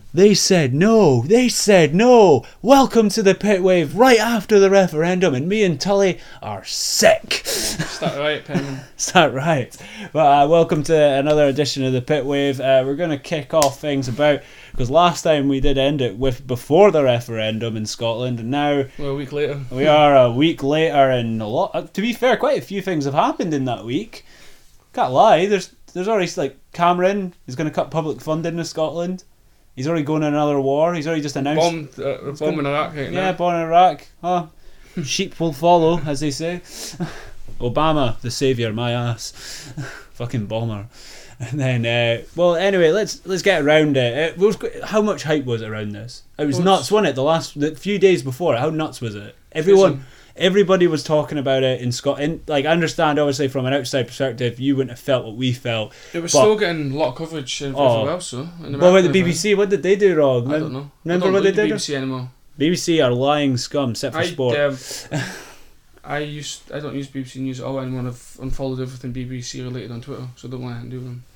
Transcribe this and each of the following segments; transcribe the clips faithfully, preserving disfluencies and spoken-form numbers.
They said no. They said no. Welcome to the Pitwave right after the referendum, and me and Tully are sick. Is that right, Penman? Is that right? Well, uh, welcome to another edition of the Pitwave. Uh, we're going to kick off things about, because last time we did end it with before the referendum in Scotland, and now Well, a week later. we are a week later, and a lot. Uh, to be fair, quite a few things have happened in that week. Can't lie. There's there's already like Cameron is going to cut public funding in Scotland. He's already going to another war. He's already just announced. Bombed, uh, a bomb in Iraq right now. Yeah, bomb in Iraq. Oh, sheep will follow, as they say. Obama, the saviour, my ass. Fucking bomber. And then, uh, well, anyway, let's let's get around it. It was, how much hype was it around this? It was Well, nuts, wasn't it? The last, the few days before, how nuts was it? Everyone, everybody was talking about it in Scotland. Like, I understand, obviously, from an outside perspective, you wouldn't have felt what we felt. It was but, still getting a lot of coverage everywhere Oh. else, so. But with the B B C, what did they do wrong? I don't know. Remember I don't what they look at did? B B C anymore. B B C are lying scum, except for I, sport. um, I used. I don't use B B C News at all anymore. I've unfollowed everything B B C related on Twitter, so I don't want anything to do with them.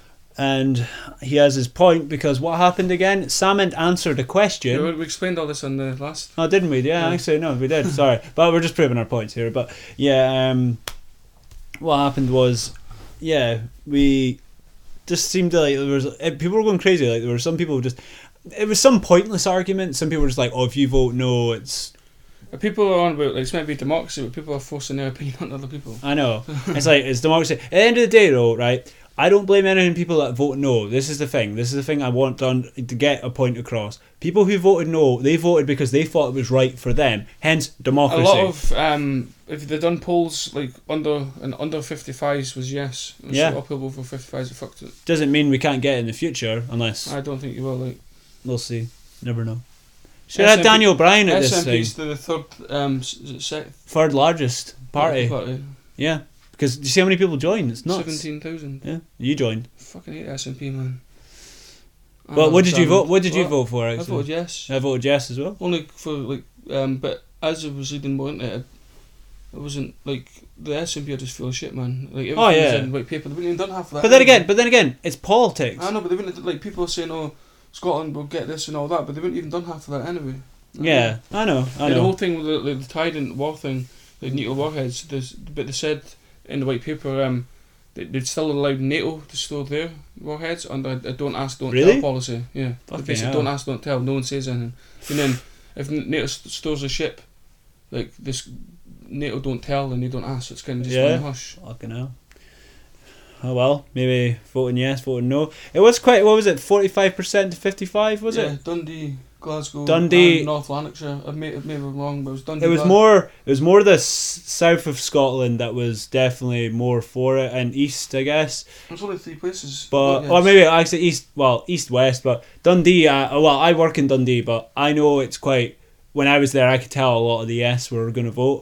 And he has his point, because what happened again? Salmond answered a question. Yeah, we explained all this on the last. Oh, didn't we? Yeah, Yeah. actually, no, we did. Sorry. But we're just proving our points here. But yeah, um, what happened was, yeah, we just seemed to like, there was, people were going crazy. Like, there were some people who just, it was some pointless argument. Some people were just like, oh, if you vote no, it's, People are on about, like, it's meant to be democracy, but people are forcing their opinion on other people. I know. It's like, it's democracy. At the end of the day, though, right, I don't blame any people that vote no. This is the thing. This is the thing I want done to get a point across. People who voted no, they voted because they thought it was right for them. Hence, democracy. A lot of, um, if they'd done polls, like, under and under fifty-fives was yes. It was Yeah. a lot of people over fifty-fives that fucked it. Doesn't mean we can't get it in the future, unless, I don't think you will, like. we'll see. Never know. Should have had Daniel Bryan at this S N thing. P's the third, um, s- s- se- Third largest party. party. Yeah. Because do you see how many people joined? It's nuts. seventeen thousand. Yeah. You joined. Fucking hate S N P, man. I Well, know, what did you Sam. vote? What did you What? vote for? I Actually, voted yes. I voted yes as well. Only for, like, um, but as I was reading more into it, it wasn't, like, the S N P are just full of shit, man. Like, everything Oh, yeah. was in white paper. They wouldn't even done half of that. But then anyway. again, but then again, it's politics. I know, but they wouldn't, like, people are saying, oh, Scotland will get this and all that, but they wouldn't even done half of that anyway. Yeah, I know. I Like, the know. whole thing with the, like, the Trident war thing, the nuclear warheads, there's, but they said in the white paper, um, they, they'd still allowed NATO to store their warheads under a don't ask, don't Really? tell policy. Yeah, Fucking basically hell. don't ask, don't tell. No one says anything. And then if NATO st- stores a ship, like this, NATO don't tell and they don't ask. So it's kind of just Yeah. on hush. Fucking hell. Oh well, maybe voting yes, voting no. It was quite. What was it? Forty-five percent to fifty-five. Was yeah, it? Dundee, Glasgow, Dundee- and North Lanarkshire. I've made, maybe I'm wrong, but it was Dundee. It was Glas- more. It was more the s- south of Scotland that was definitely more for it, and east, I guess. There's only three places. But yes. or maybe actually east. Well, east west, but Dundee. Uh, well, I work in Dundee, but I know it's quite. When I was there, I could tell a lot of the yes were going to vote.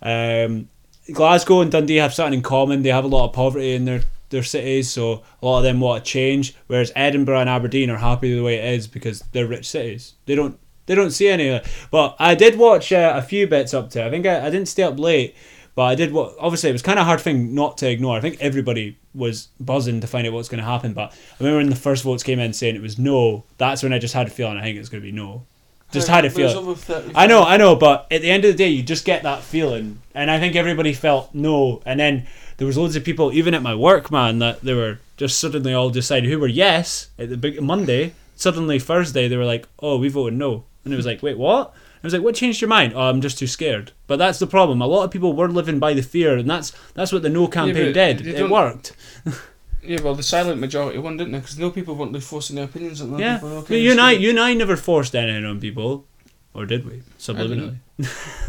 Um, Glasgow and Dundee have something in common. They have a lot of poverty in their their cities, so a lot of them want to change. Whereas Edinburgh and Aberdeen are happy the way it is because they're rich cities. They don't. They don't see any of it. But I did watch uh, a few bits up to it. I think I, I didn't stay up late, but I did. What obviously it was kind of a hard thing not to ignore. I think everybody was buzzing to find out what's going to happen. But I remember when the first votes came in saying it was no. That's when I just had a feeling. I think it's going to be no. Just Hey, had a there's feeling. over thirty I know, I know, but at the end of the day, you just get that feeling, and I think everybody felt no. And then there was loads of people, even at my work, man, that they were just suddenly all decided who were yes at the big Monday. Suddenly Thursday, they were like, "Oh, we voted no," and it was like, "Wait, what?" I was like, "What changed your mind?" "Oh, I'm just too scared." But that's the problem. A lot of people were living by the fear, and that's that's what the no campaign but did. you It don't- worked. Yeah, well, the silent majority won, didn't they? Because no people weren't like, forcing their opinions on them. Yeah, People were, but okay, you and I, let's do you and I never forced anything on people, or did we? Subliminally. it.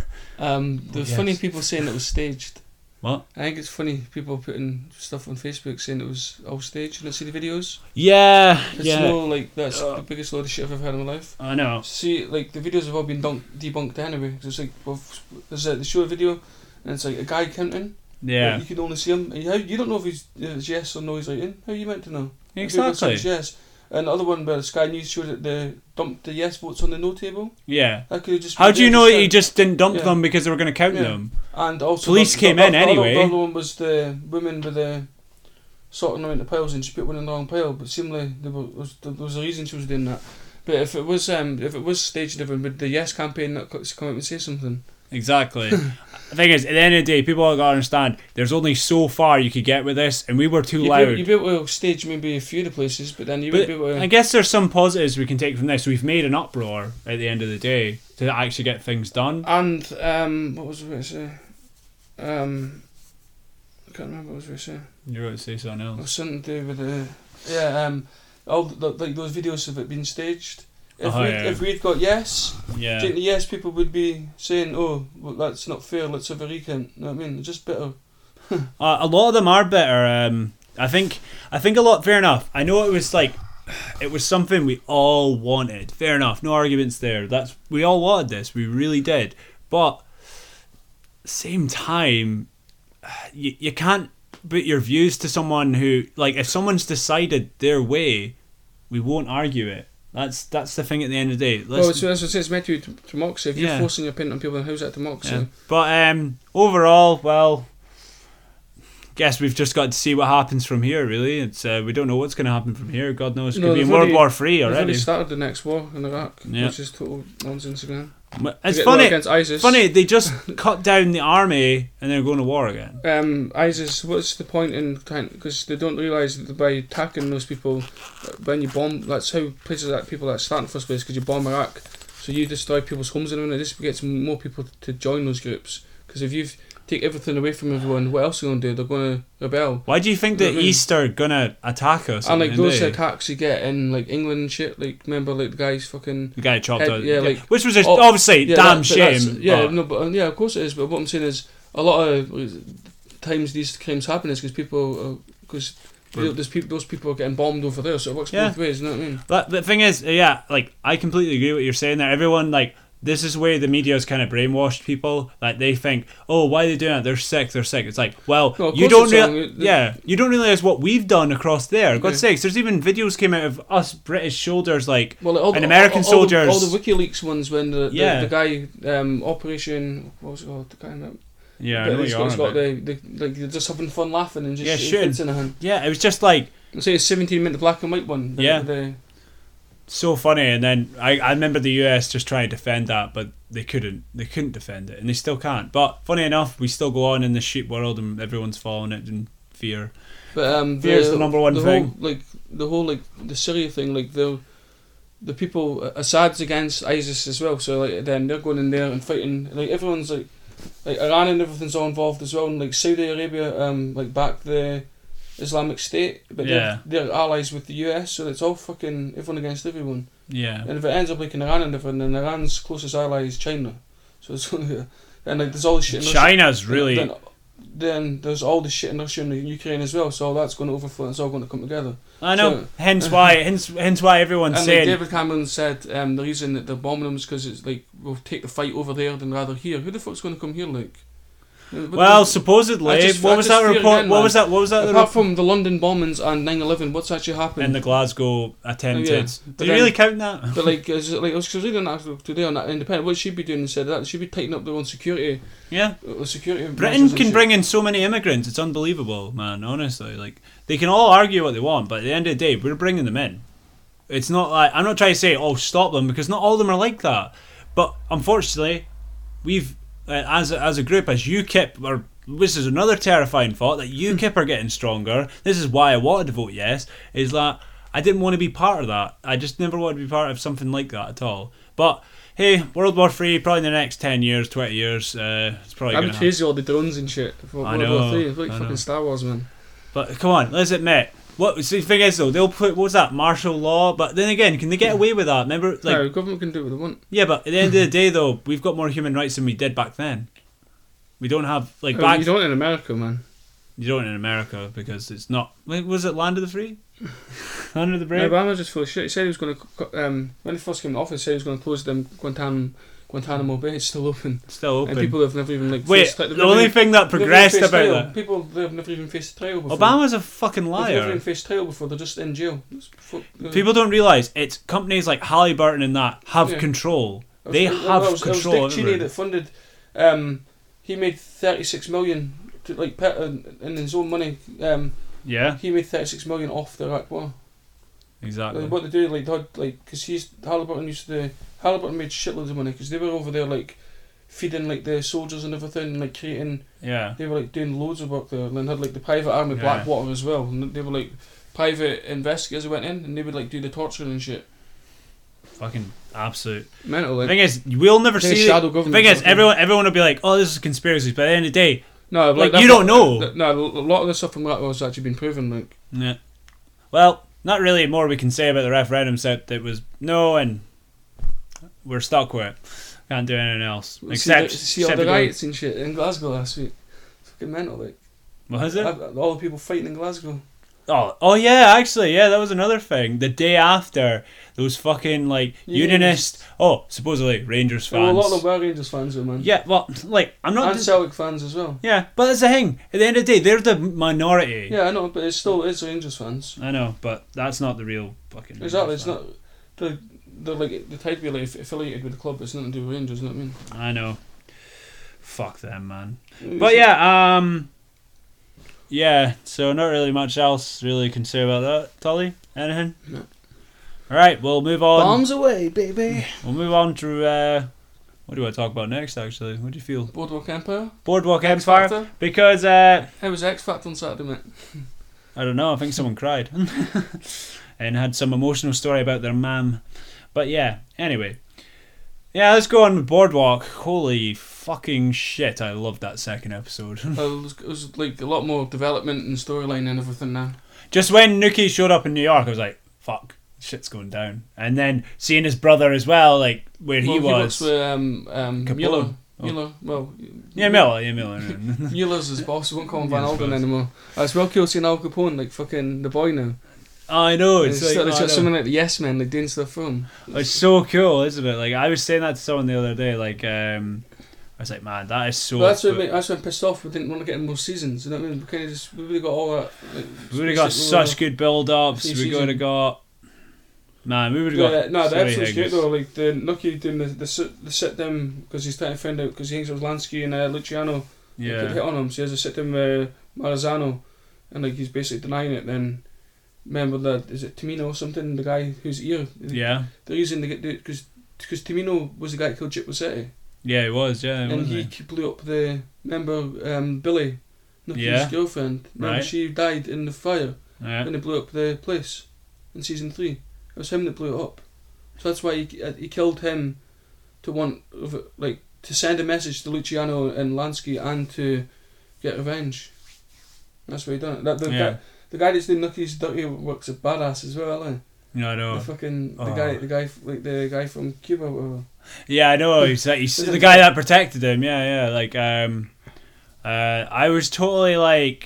Um, the Oh, yes. funny people saying it was staged. What? I think it's funny people putting stuff on Facebook saying it was all staged. You don't see the videos? Yeah, It's yeah. no, like, that's the biggest load of shit I've ever had in my life. I know. See, like, the videos have all been dunk- debunked anyway. 'Cause it's like, well, there's a, they show a video, and it's like a guy counting. Yeah. But you can only see him. And you, how, you don't know if he's, if it's yes or no he's writing. How are you meant to know? If people say Exactly. it's yes. And the other one where Sky News showed that they dumped the yes votes on the no table. Yeah. That could have just How been do you there know just he said- just didn't dump Yeah. them because they were going to count Yeah. them? And also Police the, came the, in the, the, anyway. The other one was the women with the sorting them into piles and she put one in the wrong pile. But seemingly there was there was a reason she was doing that. But if it was um, if it was staged, if it would the Yes campaign not co- come out and say something? Exactly. The thing is, at the end of the day, people have got to understand there's only so far you could get with this, and we were too You'd loud. be, you'd be able to stage maybe a few of the places, but then you But would be able to. I guess there's some positives we can take from this. We've made an uproar at the end of the day to actually get things done. And um, what was I going to say? Um, I can't remember what I was going to say. You're going to say something It else. was something to do with the yeah um, all the, like those videos of it being staged. If Oh, we yeah. if we'd got Yes, Yeah. do you think the Yes people would be saying, "Oh, well, that's not fair. Let's have a recount." You know what I mean? Just bitter. Uh, a lot of them are better. Um, I think. I think a lot. Fair enough. I know it was like, it was something we all wanted. Fair enough. No arguments there. That's we all wanted this. We really did. But same time, you you can't put your views to someone who, like, if someone's decided their way, we won't argue it. That's that's the thing at the end of the day. Well, Let's- so as I say, it's meant to be democracy. If you're Yeah. forcing your opinion on people, then how's that democracy? Yeah. But um, overall, well, guess we've just got to see what happens from here. Really, it's uh, we don't know what's going to happen from here. God knows, it could No, be in they've World already- War Three They've already. already started the next war in Iraq, Yeah. which is total nonsense again. It's To get- funny. against ISIS. Funny, they just cut down the army and they're going to war again. Um, ISIS. What's the point in trying? Because they don't realise that by attacking those people, uh, when you bomb, that's how places like people that start in the first place. Because you bomb Iraq, so you destroy people's homes and everything. It just gets more people to join those groups. Because if you take everything away from everyone, what else are they going to do? They're going to rebel. Why do you think You know the what I mean? East are gonna attack us? And at like the end of those the day? attacks you get in like England and shit. Like remember like the guys fucking. The guy chopped head- out, yeah, like- which was a, oh, obviously Yeah, damn that- but that's- shame. Yeah, but- no, but uh, yeah, of course it is. But what I'm saying is, a lot of like, times these crimes happen is because people, because there's people, those people are getting bombed over there, so it works Yeah. both ways. You know what I mean? But the thing is, yeah, like I completely agree with what you're saying there. Everyone, like, this is where the media's kind of brainwashed people. Like they think, oh, why are they doing it? They're sick. They're sick. It's like, well, No, of you course don't it's real- wrong. It- yeah, you don't realize what we've done across there. God's Yeah. sakes, there's even videos came out of us British soldiers, like, Well, all, and the- American all, all, soldiers. all the, all the WikiLeaks ones when the the, Yeah. the guy um, Operation what was it called? The guy that yeah, I but know what he's you're got, on he's got about. the, the like they're just having fun laughing and just Yeah, shooting shooting. kids in the hand. Yeah, it was just like Say it's seventeen minute black and white one. The, Yeah. The, so funny. And then I, I remember the U S just trying to defend that, but they couldn't. They couldn't defend it, and they still can't. But funny enough, we still go on in the sheep world, and everyone's following it in fear. But um, Fear's the number one the thing. Whole, like the whole like the Syria thing, like the the people Assad's against ISIS as well. So like then they're going in there and fighting. Like everyone's like like Iran and everything's all involved as well. And like Saudi Arabia, um, like backed the Islamic State, but Yeah. they're, they're allies with the U S. So it's all fucking everyone against everyone. Yeah. And if it ends up like in Iran and everything, then Iran's closest ally is China. So it's only and like there's all this shit. In Russia. China's really. Then, then there's all this shit in Russia and Ukraine as well, so all that's going to overflow and it's all going to come together. I know. So- hence why. Hence. Hence why everyone's And like saying. David Cameron said, um, the reason that they're bombing them is because it's like we'll take the fight over there than rather here. Who the fuck's going to come here? Like, Uh, but Well, the- supposedly, I just- what I was just that fear report? again, what man. was that? What was that? the apart report? from the London bombings and nine eleven, what's actually happened? And the Glasgow attempted. Yeah, Did but you really then- count that? But like, is it like I was reading that today on that Independent. What she'd be doing instead of that, she'd be tightening up their own security. Yeah. Uh, security. Britain measures and can shit. bring in so many immigrants. It's unbelievable, man. Honestly, like they can all argue what they want, but at the end of the day, we're bringing them in. It's not like I'm not trying to say, oh, stop them, because not all of them are like that. But unfortunately, we've uh, as a, as a group, as UKIP, or this is another terrifying thought that UKIP are getting stronger. This is why I wanted to vote yes. Is that I didn't want to be part of that. I just never wanted to be part of something like that at all. But hey, World War Three, probably in the next ten years, twenty years, uh, it's probably I'd going be to happen. crazy all the drones and shit. For I World know, War Three. It's like I fucking know. Star Wars, man. But come on, let's admit. What see, the thing is though, they'll put what was that martial law? But then again, can they get away with that? Remember, like no, the government can do what they want. yeah, but at the end of the day though, we've got more human rights than we did back then. We don't have like Oh, back. you don't in America, man. You don't in America because it's not. Like, was it Land of the Free? Land of the Brave? No, Obama just full of shit. He said he was going to, um, when he first came to office, he said he was going to close them Guantanamo, Guantanamo Bay. It's still open. Still open. And people have never even like Wait, faced, like, they've the never only even- thing that they've never progressed faced about trial. that. People they've never even faced trial before. Obama's a fucking They've never liar. even faced trial before. They're just in jail. It's fuck- uh, People don't realise it's companies like Halliburton and that have Yeah. control. it was- They it- have well, it was, control It of was Dick Cheney everything. that funded. Um, he made thirty-six million to, like pe- in in his own money. Um, Yeah, he made thirty-six million off the Iraq War. exactly. Like, what they do, like, they had, like, because he's Halliburton used to. Halliburton made shitloads of money because they were over there like feeding like the soldiers and everything, and, like creating. Yeah. They were like doing loads of work there, and then had like the private army Yeah. Blackwater as well. And they were like private investigators who went in, and they would like do the torturing and shit. Fucking absolute. Mental. The Like, thing is, we'll never Thing is, see. shadow The government thing is, sort of everyone everyone will be like, "Oh, this is conspiracies," but at the end of the day, no, like, that's you don't not- know. th- No, a lot of the stuff from that was actually been proven. Like, yeah. Well, not really more we can say about the referendum. Except it was no, and we're stuck with it. Can't do anything else. see Except, the, see all except the we go- riots and shit in Glasgow last week. Fucking mental. Like, What is it? all the people fighting in Glasgow. Oh, oh yeah, actually, yeah, that was another thing. The day after, those fucking like Yeah. unionist, oh, supposedly Rangers There were fans. a lot of were Rangers fans, though, man. Yeah, well, like I'm not. And Celtic fans as well. Yeah, but that's the thing. At the end of the day, they're the minority. Yeah, I know, but it's still it's Rangers fans. I know, but that's not the real fucking. Exactly, Rangers it's not. They're, they're like the type of like affiliated with the club. It's nothing to do with Rangers. You know what I mean? fan. I know. Fuck them, man. But yeah, um, yeah. So not really much else really can say about that. Tully, anything? No. All right, we'll move on. Bombs away, baby. We'll move on to uh, what do I talk about next? Actually, what do you feel? Boardwalk Empire. Boardwalk X Empire, Factor. because uh, How was X Factor on Saturday, mate? I don't know. I think someone cried and had some emotional story about their mum. But yeah, anyway, yeah, let's go on with Boardwalk. Holy fucking shit! I loved that second episode. Well, it, was, it was like a lot more development and storyline and everything now. Just when Nuki showed up in New York, I was like, "Fuck, shit's going down." And then seeing his brother as well, like where he well, was. He works with um, um, Capone. Mueller. Oh. Mueller. Well, Yeah, Miller. Yeah, Miller. Mueller's his boss. We won't call him Yeah, Van I Alden suppose. anymore. Uh, it's well cool seeing Al Capone, like fucking the boy now. I know. It's, It's like, got, it's I got know. something like the Yes Men, like doing stuff for him. It's so cool, isn't it? Like I was saying that to someone the other day. Like um, I was like, man, that is so. But that's what good. that's what I'm pissed off. We didn't want to get in more seasons. You know what I mean? We kind of just we really got all that. Like, We would have got basically such good build-ups. Three We would have season. got. Man, we would have Yeah, got. no, the Sorry, episode's great Higgins. though. Like the Nucky doing the the sit, the sit down because he's trying to find out because he hangs with Lansky and uh, Luciano. They could hit Yeah, on him, so he has a sit down with Marzano, and like he's basically denying it. Then remember that is it Tamino or something? The guy whose ear. yeah, The reason they get because because Tamino was the guy that killed Chip Rossetti, yeah. It was. Yeah, and wasn't he he? blew up the remember um, Billy, Nucky's Yeah. girlfriend. Remember Right. she died in the fire Yeah. when they blew up the place in season three. It was him that blew it up. So that's why he, uh, he killed him to want, like, to send a message to Luciano and Lansky and to get revenge. That's why he done it. That, the, Yeah. guy, the guy that's doing Nucky's dirty work's a badass as well, isn't No, I he? know. The fucking the Oh. guy, the guy, like the guy from Cuba. Or whatever. Yeah, I know. He's, he's Isn't the it- guy that protected him. Yeah, yeah. Like, um, uh, I was totally like,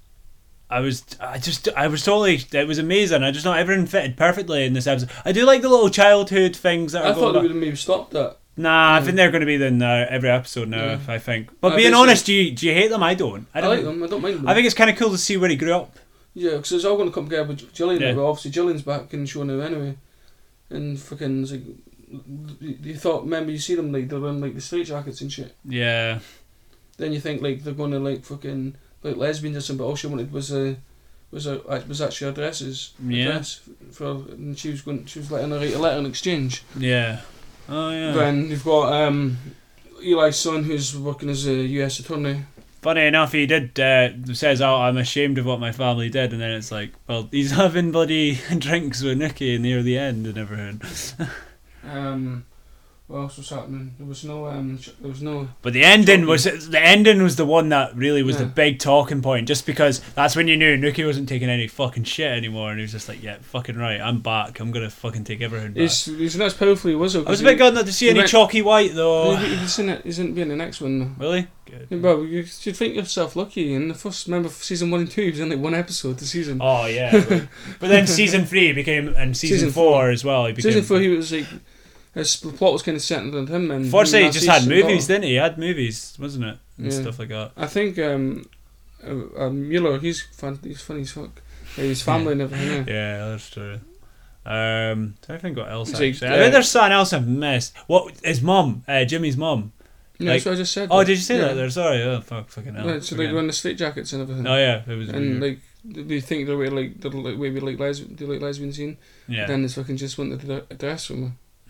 I was, I just, I was totally. It was amazing. I just know everything fitted perfectly in this episode. I do like the little childhood things that are I going thought they on. would have maybe stopped that. Nah, I Yeah. think they're going to be in uh, every episode now. Yeah. I think. But Uh, being basically- honest, do you do you hate them? I don't. I I, don't. like them. I don't mind them. I think it's kind of cool to see where he grew up. Yeah, because it's all going to come together with Gillian. Yeah. Like, well, obviously, Gillian's back in the show now anyway. And fucking, it's like, you you thought, remember, you see them, like, they're wearing, like, the straight jackets and shit. Yeah. Then you think, like, they're going to, like, fucking, like, lesbians or something, but all she wanted was a, was a, was actually her dresses. a Yeah. dress for, and she was going, she was letting her write a letter in exchange. Yeah. Oh yeah. Then you've got, um, Eli's son, who's working as a U S attorney. Funny enough, he did uh, says, "Oh, I'm ashamed of what my family did," and then it's like, well, he's having bloody drinks with Nikki near the end and everything. Um, what else was happening? There was no, um, sh- there was no... But the ending was the ending was the one that really was the Yeah. big talking point, just because that's when you knew Nuki wasn't taking any fucking shit anymore, and he was just like, "Yeah, fucking right, I'm back. I'm gonna fucking take everything back." He's, he's not as powerful he was. I was a bit glad not to see he any went- chalky white though. He, he's in it. He's in being the next one. Though. Really? Good. Yeah, well, you should think yourself lucky. In the first, remember, season one and two, he was in like one episode the season. Oh yeah, but, but then season three became, and season, Season four, four. as well. He became. season four, he was like, his the plot was kind of centered on him. And Fortunately, he and just that's had his movies, daughter. didn't he? He had movies, wasn't it, and Yeah. stuff like that. I think um, uh, uh, Mueller, he's fun. He's funny as fuck. Yeah, his family and everything. Yeah. Yeah, that's true. Um, I think what else It's actually. like, I think uh, there's something else I've missed. What his mum? Uh, Jimmy's mum. Yeah, Like- that's what I just said. Oh, though. did you say yeah. that there? Sorry. Oh, fuck, fucking hell. Yeah, so they Again. were in the straight jackets and everything. Oh yeah, it was. and weird. like they think they're way like they're like way like lesbian, they like lesbian scene. Yeah. Then they fucking just want the dress from her.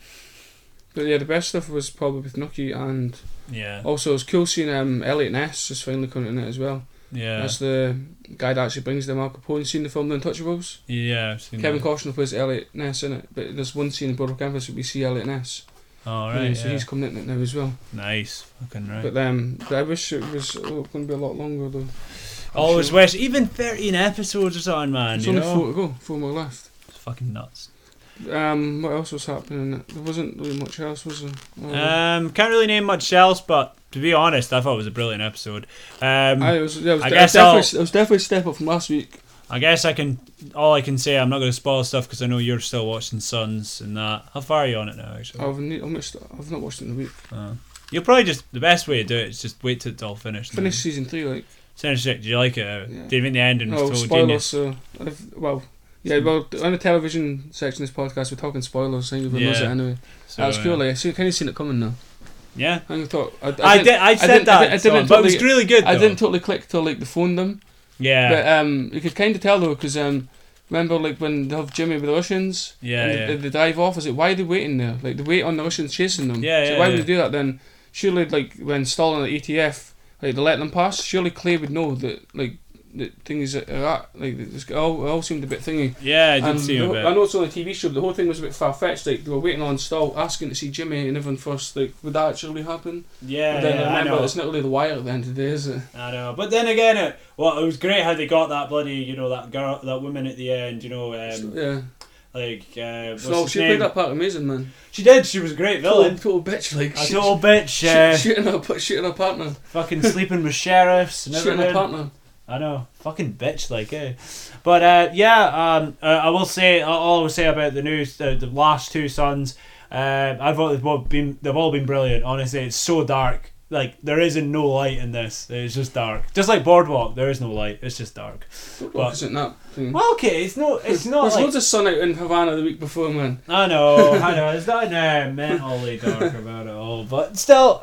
But yeah, the best stuff was probably with Nucky, and Yeah. also it was cool seeing um, Elliot Ness just finally coming in it as well. Yeah. That's the guy that actually brings them Al Capone scene in the film The Untouchables. Yeah. I've seen Kevin that. Costner plays Elliot Ness in it, but there's one scene in Boardwalk Empire where we see Elliot Ness. Oh, Yeah, right. so Yeah. he's coming in it now as well. Nice. Fucking right. But um, but I wish it was oh, going to be a lot longer though. Always sure. wish. Even thirteen episodes or something, man. There's you only know? four to go, four more left. It's fucking nuts. Um, what else was happening? There wasn't really much else, was there? Oh, Um, can't really name much else, but to be honest, I thought it was a brilliant episode. Um, I, it was, yeah, it was, I de- guess it was I'll- definitely, it was definitely a step up from last week. I guess I can. All I can say, I'm not going to spoil stuff because I know you're still watching Sons and that. How far are you on it now? Actually, I've, ne- I've, missed, I've not watched it in a week. uh, you'll probably just the best way to do it is just wait till it's all finished. Finished season three, like. Sounds sick. Do you like it? Yeah. Do you think the ending was No, total spoilers, genius? so. I've, well, yeah, well, on the television section of this podcast, we're talking spoilers, so everyone knows it Yeah. anyway. So, That was cool, uh, like, I see, kind of seen it coming now. Yeah, I thought. I, I, I, didn't- did. I said didn't- that, I didn't- I Son, didn't but it was totally- really good. Though. I didn't totally click till like they phoned them. Yeah, But um, you could kind of tell though, because um, remember like when they have Jimmy with the Russians, Yeah, and yeah. They, they drive off. Is it why are they waiting there? Like they wait on the Russians chasing them. Yeah, so yeah, why yeah. would they do that then? Surely, like when Stalin at A T F, like they let them pass. Surely Clay would know that like the things that are at like it all, it all seemed a bit thingy. yeah, I did And see the a whole- bit. I know it's on a T V show, but the whole thing was a bit far fetched. Like they were waiting on Stahl, asking to see Jimmy and everyone first. Like would that actually happen? Yeah, But then yeah, I remember, know. it's not really the wire at the end of the day, is it? I know, but then again, it well, it was great how they got that bloody, you know, that girl, that woman at the end, you know, um, Yeah. like uh, what's So his she name? played that part amazing, man. She did. She was a great villain. Total, total bitch, like A she- total bitch, she- uh, shooting her, shooting her partner, fucking sleeping with sheriffs and shooting her everything. partner. I know, fucking bitch, like, eh. But uh, yeah, um, uh, I will say, all I will say about the news, the, the last two Sons, uh, I thought they've both been, they've all been brilliant. Honestly, it's so dark. Like there isn't no light in this. It's just dark. Just like Boardwalk, there is no light. It's just dark. What But- isn't that thing? Well, okay, it's no, it's not There's like. loads of sun out in Havana the week before, man. I know, I know. It's not uh, mentally dark about it all, but still.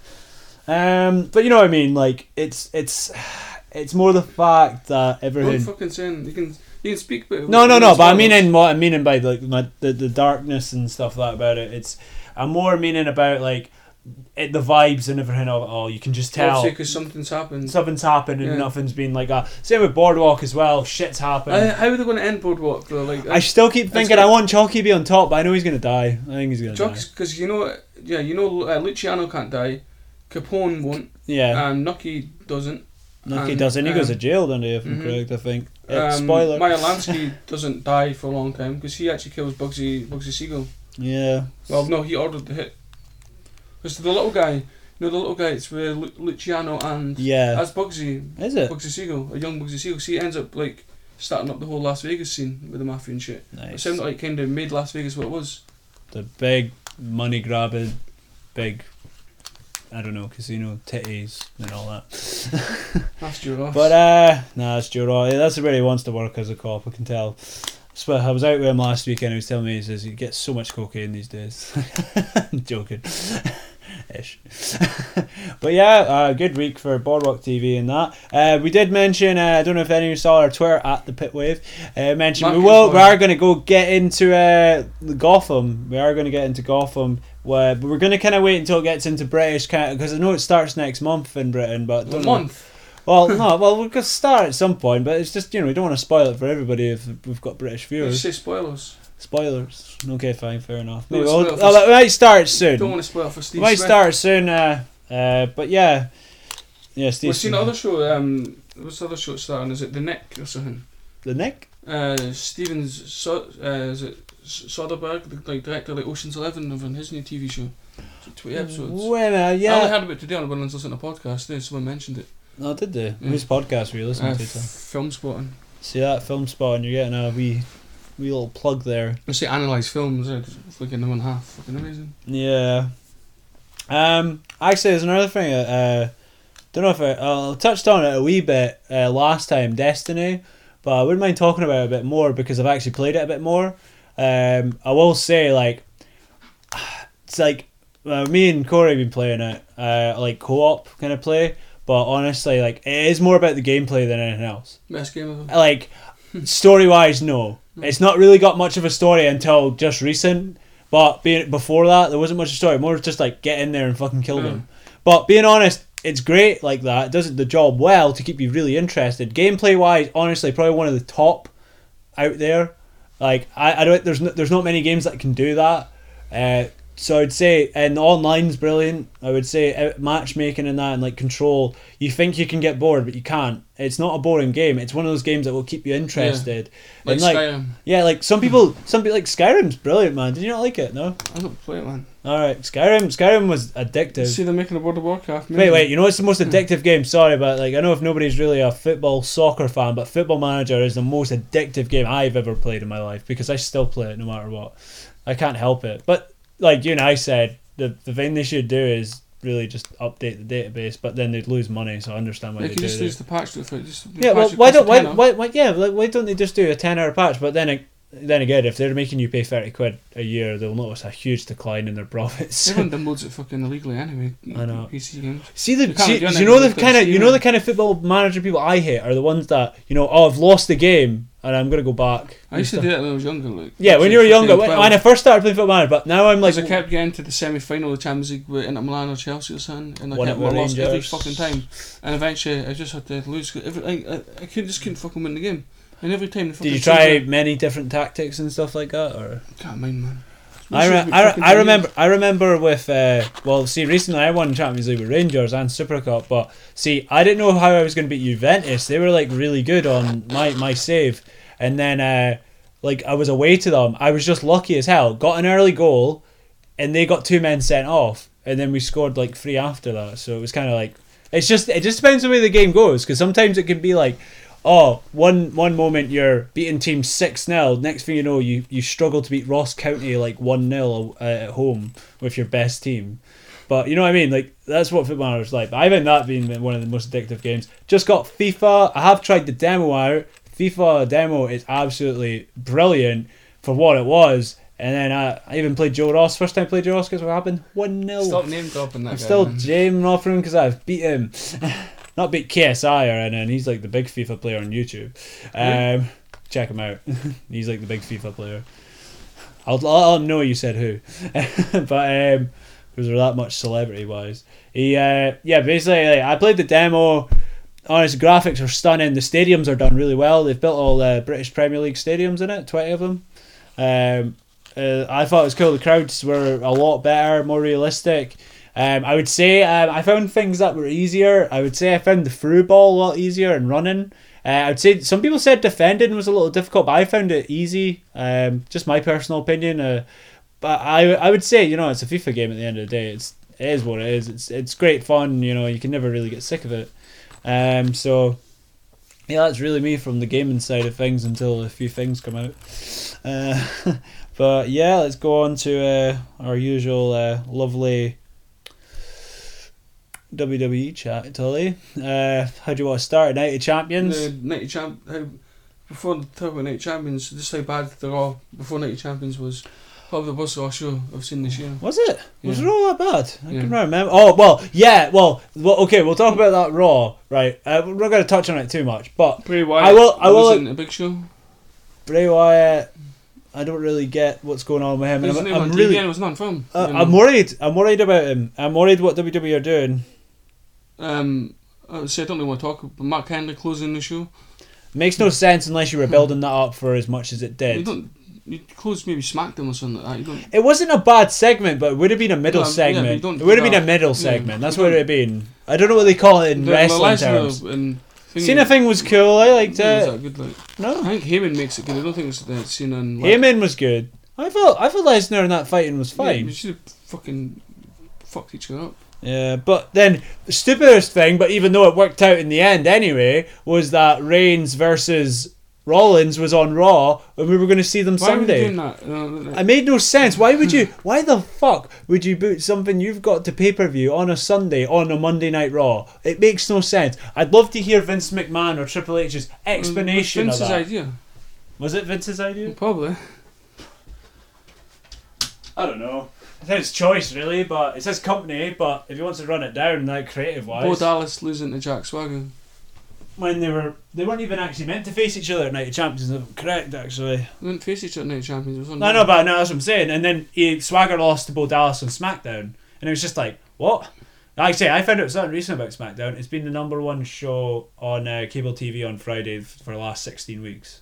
Um, but you know what I mean. Like it's it's it's more the fact that What I'm everything. fucking saying, you can you can speak, but No, no, no. But I mean, in what I'm meaning by like my, the the darkness and stuff like that about it. It's I'm more meaning about like it, the vibes and everything of it all. You can just tell because something's happened. something's happened and Yeah. nothing's been like that. Same with Boardwalk as well. Shit's happened. I, how are they going to end Boardwalk though? Like I still keep thinking got- I want Chalky to be on top, but I know he's gonna die. I think he's gonna die. because you know, yeah, you know, uh, Luciano can't die, Capone won't, Yeah, and Nucky doesn't. Nucky and, doesn't. He goes to um, jail, doesn't he? If I'm mhm. correct, I think. Yeah, Um, spoiler. Meyer Lansky doesn't die for a long time because he actually kills Bugsy Bugsy Siegel. Yeah. Well, no, he ordered the hit. Because the little guy, you know, the little guy, it's with Lu- Luciano and Yeah. that's Bugsy, Is it? Bugsy Siegel, a young Bugsy Siegel. So he ends up like starting up the whole Las Vegas scene with the mafia and shit. It Nice. sounded like kind of made Las Vegas what it was. The big money grabbing, big. I don't know, casino titties and all that. That's Joe Ross. But uh, nah, it's Joe Ross. That's where he wants to work as a cop. I can tell. So I was out with him last week and he was telling me he says he gets so much cocaine these days. I'm joking. Ish. But yeah, uh, good week for Boardwalk T V and that. Uh, we did mention, uh, I don't know if any of you saw our Twitter at the Pitwave. Uh, mentioned we Mark will. is We fine. are going to go get into uh, Gotham. We are going to get into Gotham. Uh, but we're going to kind of wait until it gets into British, because I know it starts next month in Britain. But a don't know. month. Well, no, well, we're going to start at some point, but it's just, you know, we don't want to spoil it for everybody if we've got British You viewers. say spoilers. Spoilers. Okay, fine, fair enough. Don't Maybe spoil we'll, it for oh, we might start soon. Don't want to spoil for We Steve might Smith. start soon, uh, uh, but yeah. Yeah, Steve We've seen Smith. another show. Um, what's the other show starting? Is it The Nick or something? The Nick? Uh, Steven's so, uh, is it S- Soderbergh, the like director like Ocean's Eleven, of his new T V show. So twenty episodes. Wait a minute, I only yeah. heard about it today on when I was listening to a podcast. There, someone mentioned it. Oh, did they? Yeah. Whose podcast were you listening Uh, to? f- Tom? film spotting. See that film spot, and you're getting a wee, wee little plug there. I say analyse films. It's like in the one half. Fucking amazing. Yeah. Um. Actually, there's another thing. Uh, don't know if I, I touched on it a wee bit uh, last time. Destiny, but I wouldn't mind talking about it a bit more because I've actually played it a bit more. Um. I will say, like, it's like uh, me and Corey have been playing it, uh, like co-op kind of play. but honestly, like it is more about the gameplay than anything else. Best game of them. Like story wise, no, it's not really got much of a story until just recent. But being before that, there wasn't much story. More just like get in there and fucking kill Yeah. them. But being honest, it's great like that. It does the job well to keep you really interested. Gameplay wise, honestly, probably one of the top out there. Like I, I don't. There's no, there's not many games that can do that. Uh, so I'd say, and the online's brilliant. I would say uh, matchmaking and that, and like Control. You think you can get bored, but you can't. It's not a boring game. It's one of those games that will keep you interested. Like and like, Skyrim. yeah, like some people, some people like Skyrim's brilliant, man. Did you not like it? No. I don't play it, man. All right, Skyrim. Skyrim was addictive. See, they're making a World of Warcraft. Wait, wait. You know what's the most addictive game? Sorry, but like I know if nobody's really a football soccer fan, but Football Manager is the most addictive game I've ever played in my life because I still play it no matter what. I can't help it. But like you and I said, the the thing they should do is really just update the database, but then they'd lose money, so I understand why They they could do just it. use the patch to it. Just Yeah, well, why don't why, why why yeah like, why don't they just do a ten hour patch? But then then again, if they're making you pay thirty quid a year, they'll notice a huge decline in their profits. Everyone downloads it fucking illegally anyway. I know. P C games. See the You can't see, do you know the anything kind of with you know Steam. the kind of Football Manager people I hate are the ones that you know oh I've lost the game and I'm gonna go back. I used to do that when I was younger. Like Yeah, when you were younger, when, when I first started playing Football Manager, but now I'm like Because I kept getting to the semi-final of the Champions League with Inter Milan or Chelsea or something, and I Won kept it with I lost every Rangers. fucking time, and eventually I just had to lose. Every, I, I, I couldn't, just couldn't fucking win the game, and every time the fucking did you teams try were- many different tactics and stuff like that, or Can't mind, man. I, re- I, re- I remember I remember with uh, well see recently I won Champions League with Rangers and Super Cup, but see I didn't know how I was going to beat Juventus. They were like really good on my my save, and then uh, like I was away to them. I was just lucky as hell. Got an early goal, and they got two men sent off, and then we scored like three after that. So it was kind of like it's just it just depends on the way the game goes, because sometimes it can be like. Oh, one one moment you're beating team six nil, next thing you know you, you struggle to beat Ross County like one nil uh, at home with your best team. But you know what I mean? Like that's what Football Manager's like. But I find that being one of the most addictive games. Just got FIFA. I have tried the demo out. FIFA demo is absolutely brilliant for what it was. And then I, I even played Joe Ross. First time I played Joe Ross, guess what happened? one nil. Stop name dropping that I'm guy, still man. jaming off him because I've beat him. Not beat K S I or anything. He's like the big FIFA player on YouTube. Um, check him out. He's like the big FIFA player. I'll I'll know you said who, but um, because they're that much celebrity wise. He uh, yeah basically like, I played the demo. Honest, graphics are stunning. The stadiums are done really well. They've built all the British Premier League stadiums in it, twenty of them. Um, uh, I thought it was cool. The crowds were a lot better, more realistic. Um, I would say um, I found things that were easier. I would say I found the through ball a lot easier and running. Uh, I would say some people said defending was a little difficult, but I found it easy. Um, just my personal opinion. Uh, but I I would say you know it's a FIFA game at the end of the day. It's it is what it is. It's it's great fun. You know you can never really get sick of it. Um, so yeah, that's really me from the gaming side of things until a few things come out. Uh, but yeah, let's go on to uh, our usual uh, lovely W W E chat, Tully. Uh, how do you want to start? Night of Champions? The Night of Champ, how, before the talk about Night of Champions, just how bad the Raw before Night of Champions was. Probably the worst Raw show I've seen this year. Was it? Was Yeah. it all that bad? I Yeah. can remember. Oh, well, yeah, well, well, okay, we'll talk about that Raw, right? Uh, we're not going to touch on it too much, but Bray Wyatt I will- I will- wasn't a big show. Bray Wyatt, I don't really get what's going on with him. And His I'm, name I'm on T V really, and it was none from. uh, you know. I'm worried. I'm worried about him. I'm worried what W W E are doing. Um, I would say I don't really want to talk, but Mark Henry closing the show. Makes no sense unless you were building that up for as much as it You did. don't. You close maybe SmackDown or something like that. You don't. It wasn't a bad segment, but it would have been a middle No, yeah, but you segment. don't it do would have been a that. middle Yeah, segment. That's you what it don't- would have been. I don't know what they call it in The- the wrestling Lesnar terms. and thing- Cena thing was cool. I liked Yeah, was it. that good? Like, I No, think Heyman makes it good. I don't think it's the Cena and. Like, Heyman was good. I thought I thought Lesnar and that fighting was Yeah, fine. we should have fucking fucked each other up. Yeah, but then the stupidest thing, but even though it worked out in the end anyway, was that Reigns versus Rollins was on Raw, and we were going to see them Why were they Sunday. doing that? Uh, It made no sense. Why would you? Why the fuck would you boot something you've got to pay per view on a Sunday on a Monday Night Raw? It makes no sense. I'd love to hear Vince McMahon or Triple H's explanation Vince's of that. idea, Was it Vince's idea? probably. I don't know. It's his choice, really, but it's his company. But if he wants to run it down, like creative Bo wise, Dallas losing to Jack Swagger. when they were they weren't even actually meant to face each other at Night of Champions. If I'm correct, actually. They didn't face each other at Night of Champions. It was on No, no, but no, that's what I'm saying. And then he, Swagger lost to Bo Dallas on SmackDown, and it was just like, what? Like I say, I found out something recent about SmackDown. It's been the number one show on uh, cable T V on Friday for the last sixteen weeks.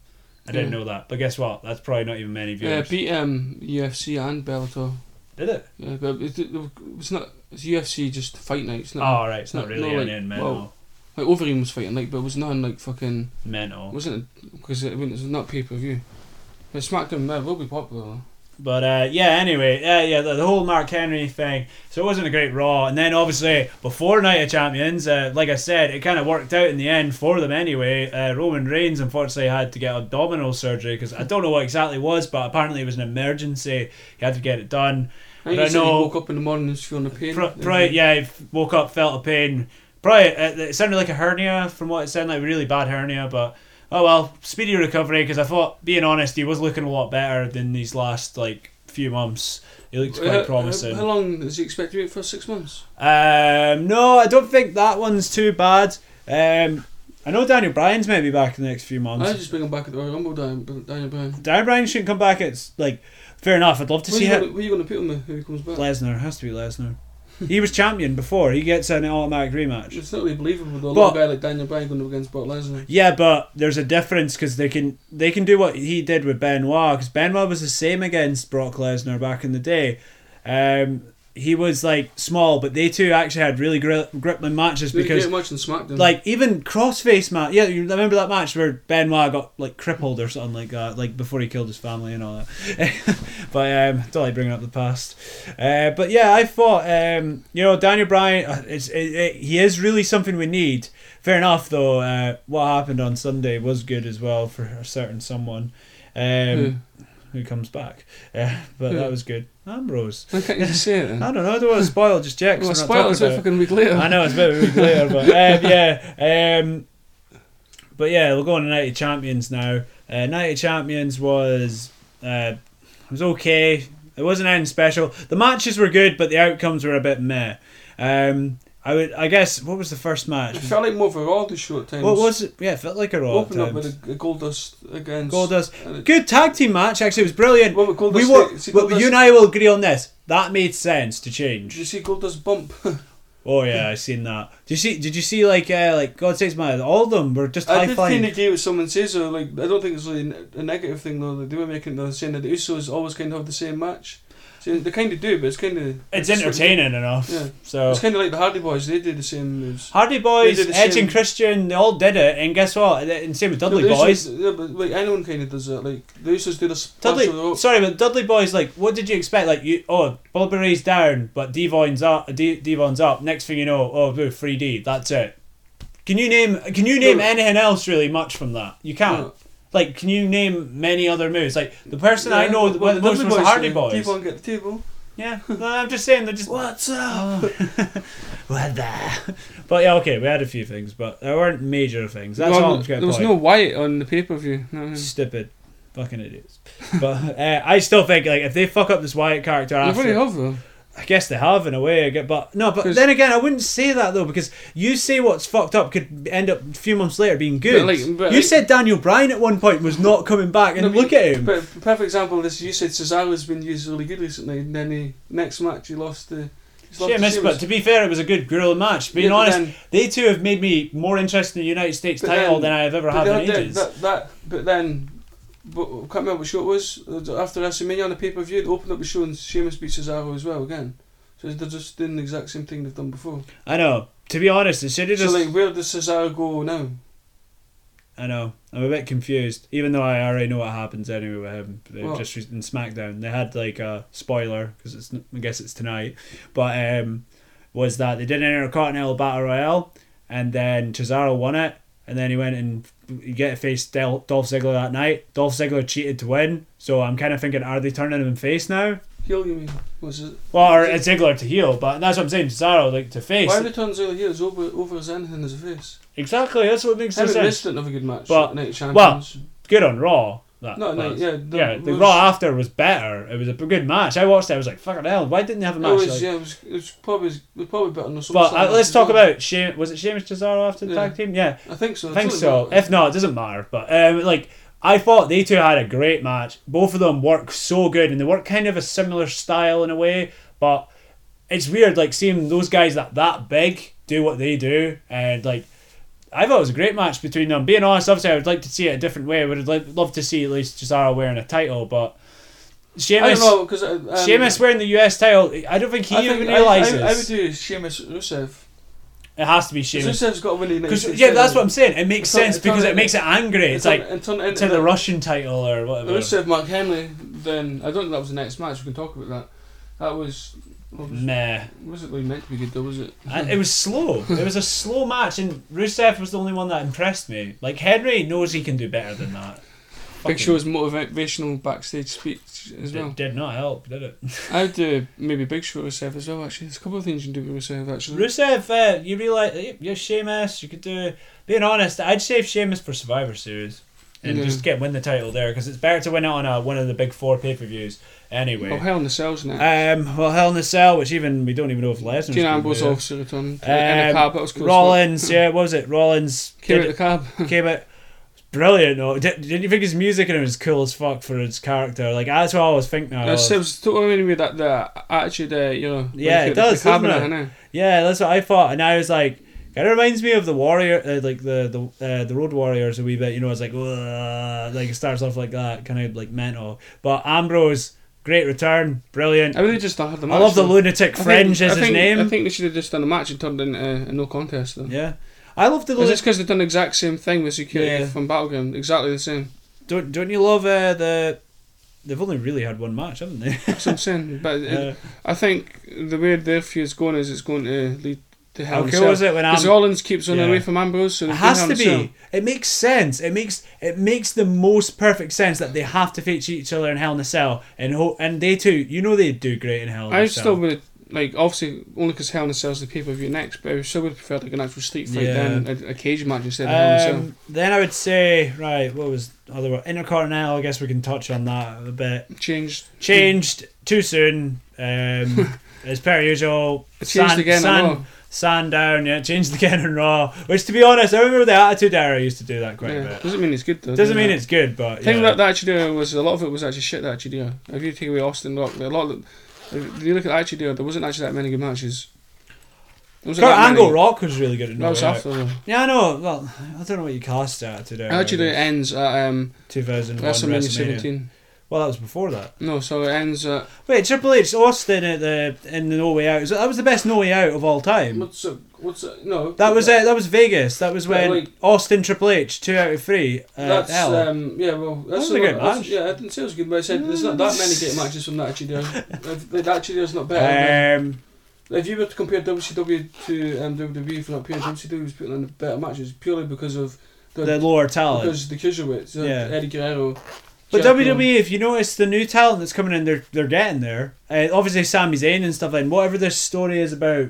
I didn't Yeah. know that, but guess what? That's probably not even many Yeah, viewers. beat um, U F C and Bellator. Did it? Yeah, but it, it, it's not. It's U F C just fight night. It's Oh, not. right. It's not, not- really no, like, anything mental. well, Like Overeem was fighting night, but it was nothing like fucking. mental. It wasn't because I mean it's not pay per view. But SmackDown there will be popular. Though. But uh, yeah, anyway, yeah, yeah, the, the whole Mark Henry thing. So it wasn't a great Raw, and then obviously before Night of Champions, uh, like I said, it kind of worked out in the end for them anyway. Uh, Roman Reigns unfortunately had to get abdominal surgery because I don't know what exactly it was, but apparently it was an emergency. He had to get it done. I think But I he said he know- woke up in the morning and was feeling the pain. Pro- Probably, yeah, he f- woke up, felt a pain. Probably, uh, it sounded like a hernia from what it sounded like, a really bad hernia, but oh well, speedy recovery because I thought, being honest, he was looking a lot better than these last like few months. He looked quite Uh, promising. How, how long does he expect to wait for? Six months. Um, no, I don't think that one's too bad. Um, I know Daniel Bryan's might be back in the next few months. I just bring him back at the Royal Rumble, Daniel, Daniel Bryan. Daniel Bryan shouldn't come back. It's like fair enough. I'd love to Where see you him. gonna- Where are you going to put him if he comes back? Lesnar has to be Lesnar. He was champion before. He gets an automatic rematch. It's not really believable though. A But- little guy like Daniel Bryan going up against Brock Lesnar. Yeah, but there's a difference because they can they can do what he did with Benoit because Benoit was the same against Brock Lesnar back in the day. Um, he was like small, but they two actually had really gri- gripping matches They because get much in SmackDown. like even crossface match. Yeah, you remember that match where Benoit got like crippled or something like that, like before he killed his family and all that. But um, don't like bringing up the past. Uh, but yeah, I thought um, you know Daniel Bryan. uh, It's it, it, he is really something we need. Fair enough though. Uh, what happened on Sunday was good as well for a certain someone. Um, Who? Who comes back? Uh, but Who? that was good. Ambrose. Why can't you just say it then? I don't know. I don't want to spoil just yet. 'cause Well, we're not spoil us talking a about it. fucking week later. I know it's about a week later, but um, yeah, um, but yeah, we'll go on to Night of Champions now. Uh, Night of Champions was uh, was okay. It wasn't anything special. The matches were good, but the outcomes were a bit meh. Um, I would, I guess, what was the first match? It felt like more of a Raw this show at times. What was it? Yeah, it felt like a Raw. Open at up times. with a, a Goldust against. Goldust. and it- Good tag team match. Actually, it was brilliant. What, Goldust We were, see well, Goldust- you and I will agree on this. That made sense to Did change. you see Goldust bump? Oh yeah, I seen that. Did you see? Did you see like uh, like God Saves Man? All of them were just I high did kind flying. of agree with someone says so. Like I don't think it's really a negative thing though. Like, they were making they're saying that the Usos always kind of have the same match. So they kind of do, but it's kind of It's entertaining enough. Yeah. So It's kind of like the Hardy Boys. They did the same moves. Hardy Boys, They did the Edge same- and Christian, they all did it, and guess what? And same with Dudley No, the Boys. Usos, yeah, but like anyone kind of does that. Like the Usos do this. Dudley, pass over the rope. sorry, but Dudley Boys, like, what did you expect? Like, you, oh, Bobby Ray's down, but Devon's up. D- Devon's up. Next thing you know, oh, boo, three D. That's it. Can you name? Can you name No. anything else really much from that? You can't. No. Like, can you name many other moves? Like the person I Yeah, know but the most Dudley was the Hardy thing, Boys. Devon get the table. Yeah, no, I'm just saying they're just. What's up? What the? But yeah, okay, we had a few things, but there weren't major things. That's Well, all I'm trying there to was point. no Wyatt on the pay per view. No, Stupid, fucking idiots. But uh, I still think like if they fuck up this Wyatt character They've after, already have though. I guess they have in a way. I get, but no, but 'Cause- then again, I wouldn't say that though because you say what's fucked up could end up a few months later being good. But like- but you like- said Daniel Bryan at one point was not coming back, and No, look at him. But a perfect example of this, you said Cesaro's been used really good recently, and then he next match he lost the. he's lost to Sheamus, but Sheamus. to be fair, it was a good gorilla match. Being Yeah, but honest, then- they two have made me more interested in the United States But title then- than I have ever But had they in had that- ages. That, that, but then, but, I can't remember what show it was. After WrestleMania on the pay per view, they opened up the show and Sheamus beat Cesaro as well again. So they're just doing the exact same thing they've done before. I know. To be honest, it should have just. So like, where does Cesaro go now? I know. I'm a bit confused, even though I already know what happens anyway with him. They What? just in SmackDown, they had like a spoiler because it's I guess it's tonight, but um, was that they did an Intercontinental Battle Royale, and then Cesaro won it, and then he went and you get to face Del- Dolph Ziggler that night. Dolph Ziggler cheated to win, so I'm kind of thinking, are they turning him face now? Heel, you mean? Was it? Well, or it's Ziggler to heel, but that's what I'm saying. Cesaro like to face. Why would they turn Ziggler heel? As over, over as anything as a face. Exactly, that's what makes no Haven't sense. missed it, another good match. But- Night of well, Champions. Good on Raw. That, No, no, was. yeah, the- yeah. The was- Raw after was better. It was a good match. I watched it. I was like, fucking hell. Why didn't they have a It match? was, like, yeah, it was, it was probably it was probably better than the SummerSlam. but uh, let's as talk well. about Shame. Was it Sheamus Cesaro after the Yeah. tag team? Yeah, I think so. I think totally so. better. If not, it doesn't matter. But um, like, I thought they two had a great match. Both of them work so good, and they work kind of a similar style in a way. But it's weird, like seeing those guys that that big do what they do, and like. I thought it was a great match between them. Being honest, obviously, I would like to see it a different way. I would like, love to see at least Cesaro wearing a title, but I Sheamus, don't know because um, Sheamus wearing the U S title, I don't think he I think even I- realizes. I, I, would do Sheamus Rusev. It has to be 'Cause Sheamus. Rusev's got to win the United Because States yeah, that's title. what I'm saying. It makes It's not- sense it's not because like- it makes it angry. It's And like turn- and turn it to into the Russian title or whatever. Rusev Mark Henry. Then I don't think that was the next match. We can talk about that. That was. What was Meh. was it really meant to be good though? Was it? And it was slow. It was a slow match, and Rusev was the only one that impressed me. Like Henry knows he can do better than that. Big Fucking Show's motivational backstage speech as did, well. did not help, did it? I'd do maybe Big Show Rusev as well. Actually, there's a couple of things you can do with Rusev actually. Rusev, uh, you realise you're Sheamus. You could do. Being honest, I'd save Sheamus for Survivor Series and Yeah. just get win the title there because it's better to win it on a, one of the big four pay per views anyway. Oh, Hell in the Cells next. Um, well, Hell in a Cell, which even we don't even know if Lesnar's Dean gonna Ambrose do. obviously returned in a Um, cab. That was cool. as Rollins, yeah, what was it? Rollins fuck. Came out did- the cab. came out brilliant. No, Did, didn't you think his music in it was cool as fuck for his character? Like that's what I always think now. It was totally with that the attitude. Uh, you know. when Yeah, he it came out does, The cab doesn't and it? I know. Yeah, that's what I thought, and I was like, kind of reminds me of the Warrior, uh, like the the uh, the Road Warriors a wee bit. You know, it's like, "Ugh," like it starts off like that, kind of like mental. But Ambrose, great return, brilliant. I really just thought the match. I love the though. lunatic I fringe think- as I his think, name. I think they should have just done a match and turned it into a, a no contest though. Yeah, I love the Because lunatic. it's because they've done the exact same thing with security Yeah. from Battleground. Exactly the same. Don't don't you love uh, the? They've only really had one match, haven't they? That's what I'm saying. But it, Uh, I think the way their feud's going is it's going to lead to Hell how in a cool Cell. was it when Because Am- Rollins keeps running Yeah. away from Ambrose, so It they has Hell to in a Cell. be. It makes sense. It makes it makes the most perfect sense that they have to face each other in Hell in a Cell, and ho- and they too. You know they do great in Hell in a I Cell. still would like obviously only because Hell in a Cell's the pay per view next, but I still would prefer like an actual street fight Yeah. than a, a cage match instead of Hell in a Cell. Um, then I would say right. What was other one? Intercontinental? I guess we can touch on that a bit. Changed. Changed too soon. Um, as per usual. It changed San- again. San- I know. Sandown, yeah, changed again in Raw. Which, to be honest, I remember the Attitude Era used to do that quite a Yeah. bit. Doesn't mean it's good though. Doesn't mean it? it's good, but The thing yeah. that that actually did was a lot of it was actually shit. That actually did. If you take away Austin Rock, a lot of the, if you look at actually did, there wasn't actually that many good matches. There wasn't Kurt that Angle many. Rock was really good at That was No Way Out. after though. Yeah, I know. Well, I don't know what you cast it Attitude Era. Actually, it ends at um, two thousand one WrestleMania WrestleMania. seventeen. Well, that was before that. No, so it ends at Wait, Triple H Austin at the in the No Way Out. So that was the best No Way Out of all time. what's it, what's it, no. That was uh, that was Vegas. That was But, when like- Austin Triple H two out of three. Uh, That's L. um yeah well that's was a good that's- match. Yeah, I didn't say it was good, but I said there's not that many great matches from that actually. If that actually is not better. um, than- If you were to compare W C W to um, W W E for that period, W C W was putting on better matches purely because of the, the lower talent. because the cruiserweights, uh, Yeah. Eddie Guerrero. But Jericho. W W E, if you notice the new talent that's coming in, they're they're getting there. Uh, obviously, Sami Zayn and stuff like. Whatever this story is about,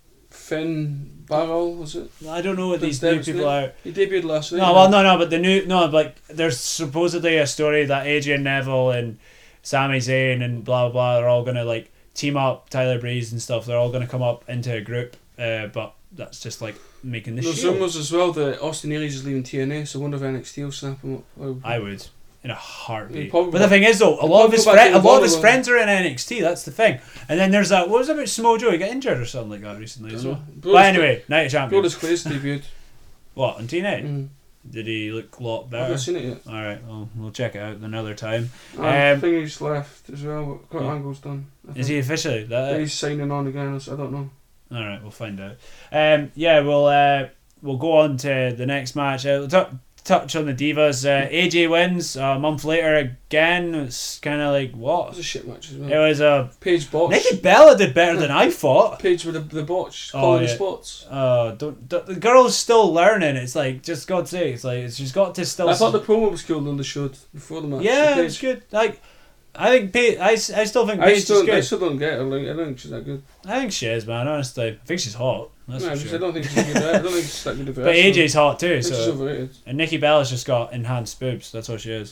Finn Balor was it? I don't know what Prince these new Devitt's people name? are. He debuted last week. No, well, no, no, but the new no, like there's supposedly a story that Adrian Neville and Sami Zayn and blah blah blah are all gonna like team up. Tyler Breeze and stuff. They're all gonna come up into a group. Uh, but that's just like making the There's show. rumours as well that Austin Aries is leaving T N A, so I wonder if N X T will snap him up. Or- I would in a He'll heartbeat. probably But the go- thing is, though, a he'll lot of probably his go back friends, to a lot of his Evolve. friends are in N X T. That's the thing. And then there's that. What was it about Samoa Joe? He got injured or something like that recently as well. Brodus- But anyway, Night of Champions. Brodus Clay's debuted. What on T N A? Mm. Did he look a lot I've better? not seen it yet. All right, well, we'll check it out another time. I Um, think he's left as well. Kurt Yeah. Angle's done. I Is think. he officially that? He's signing on again. so I don't know. All right, we'll find out. Um, yeah, we'll uh, we'll go on to the next match. Uh, we'll t- touch on the Divas. Uh, A J wins uh, a month later again. It's kind of like That what? was a shit match as well. It was a Paige botch. Nikki Bella did better than I thought. Paige with the, the botch. Oh, Calling yeah. the spots. Uh, don't, don't the girl's still learning. It's like just God's sake. It's like she's got to still. I thought the promo was cool on the show before the match. yeah, The it's good. Like I think Paige, I, I still think I Paige is still, I good. still don't get her. Like, I don't think she's that good. I think she is, man. Honestly, I think she's hot. That's No, for I just- sure. I don't think she's good. I don't think she's that good of a But wrestler. A J's hot too. I think she's So overrated. and Nikki Bella's just got enhanced boobs. That's all she is.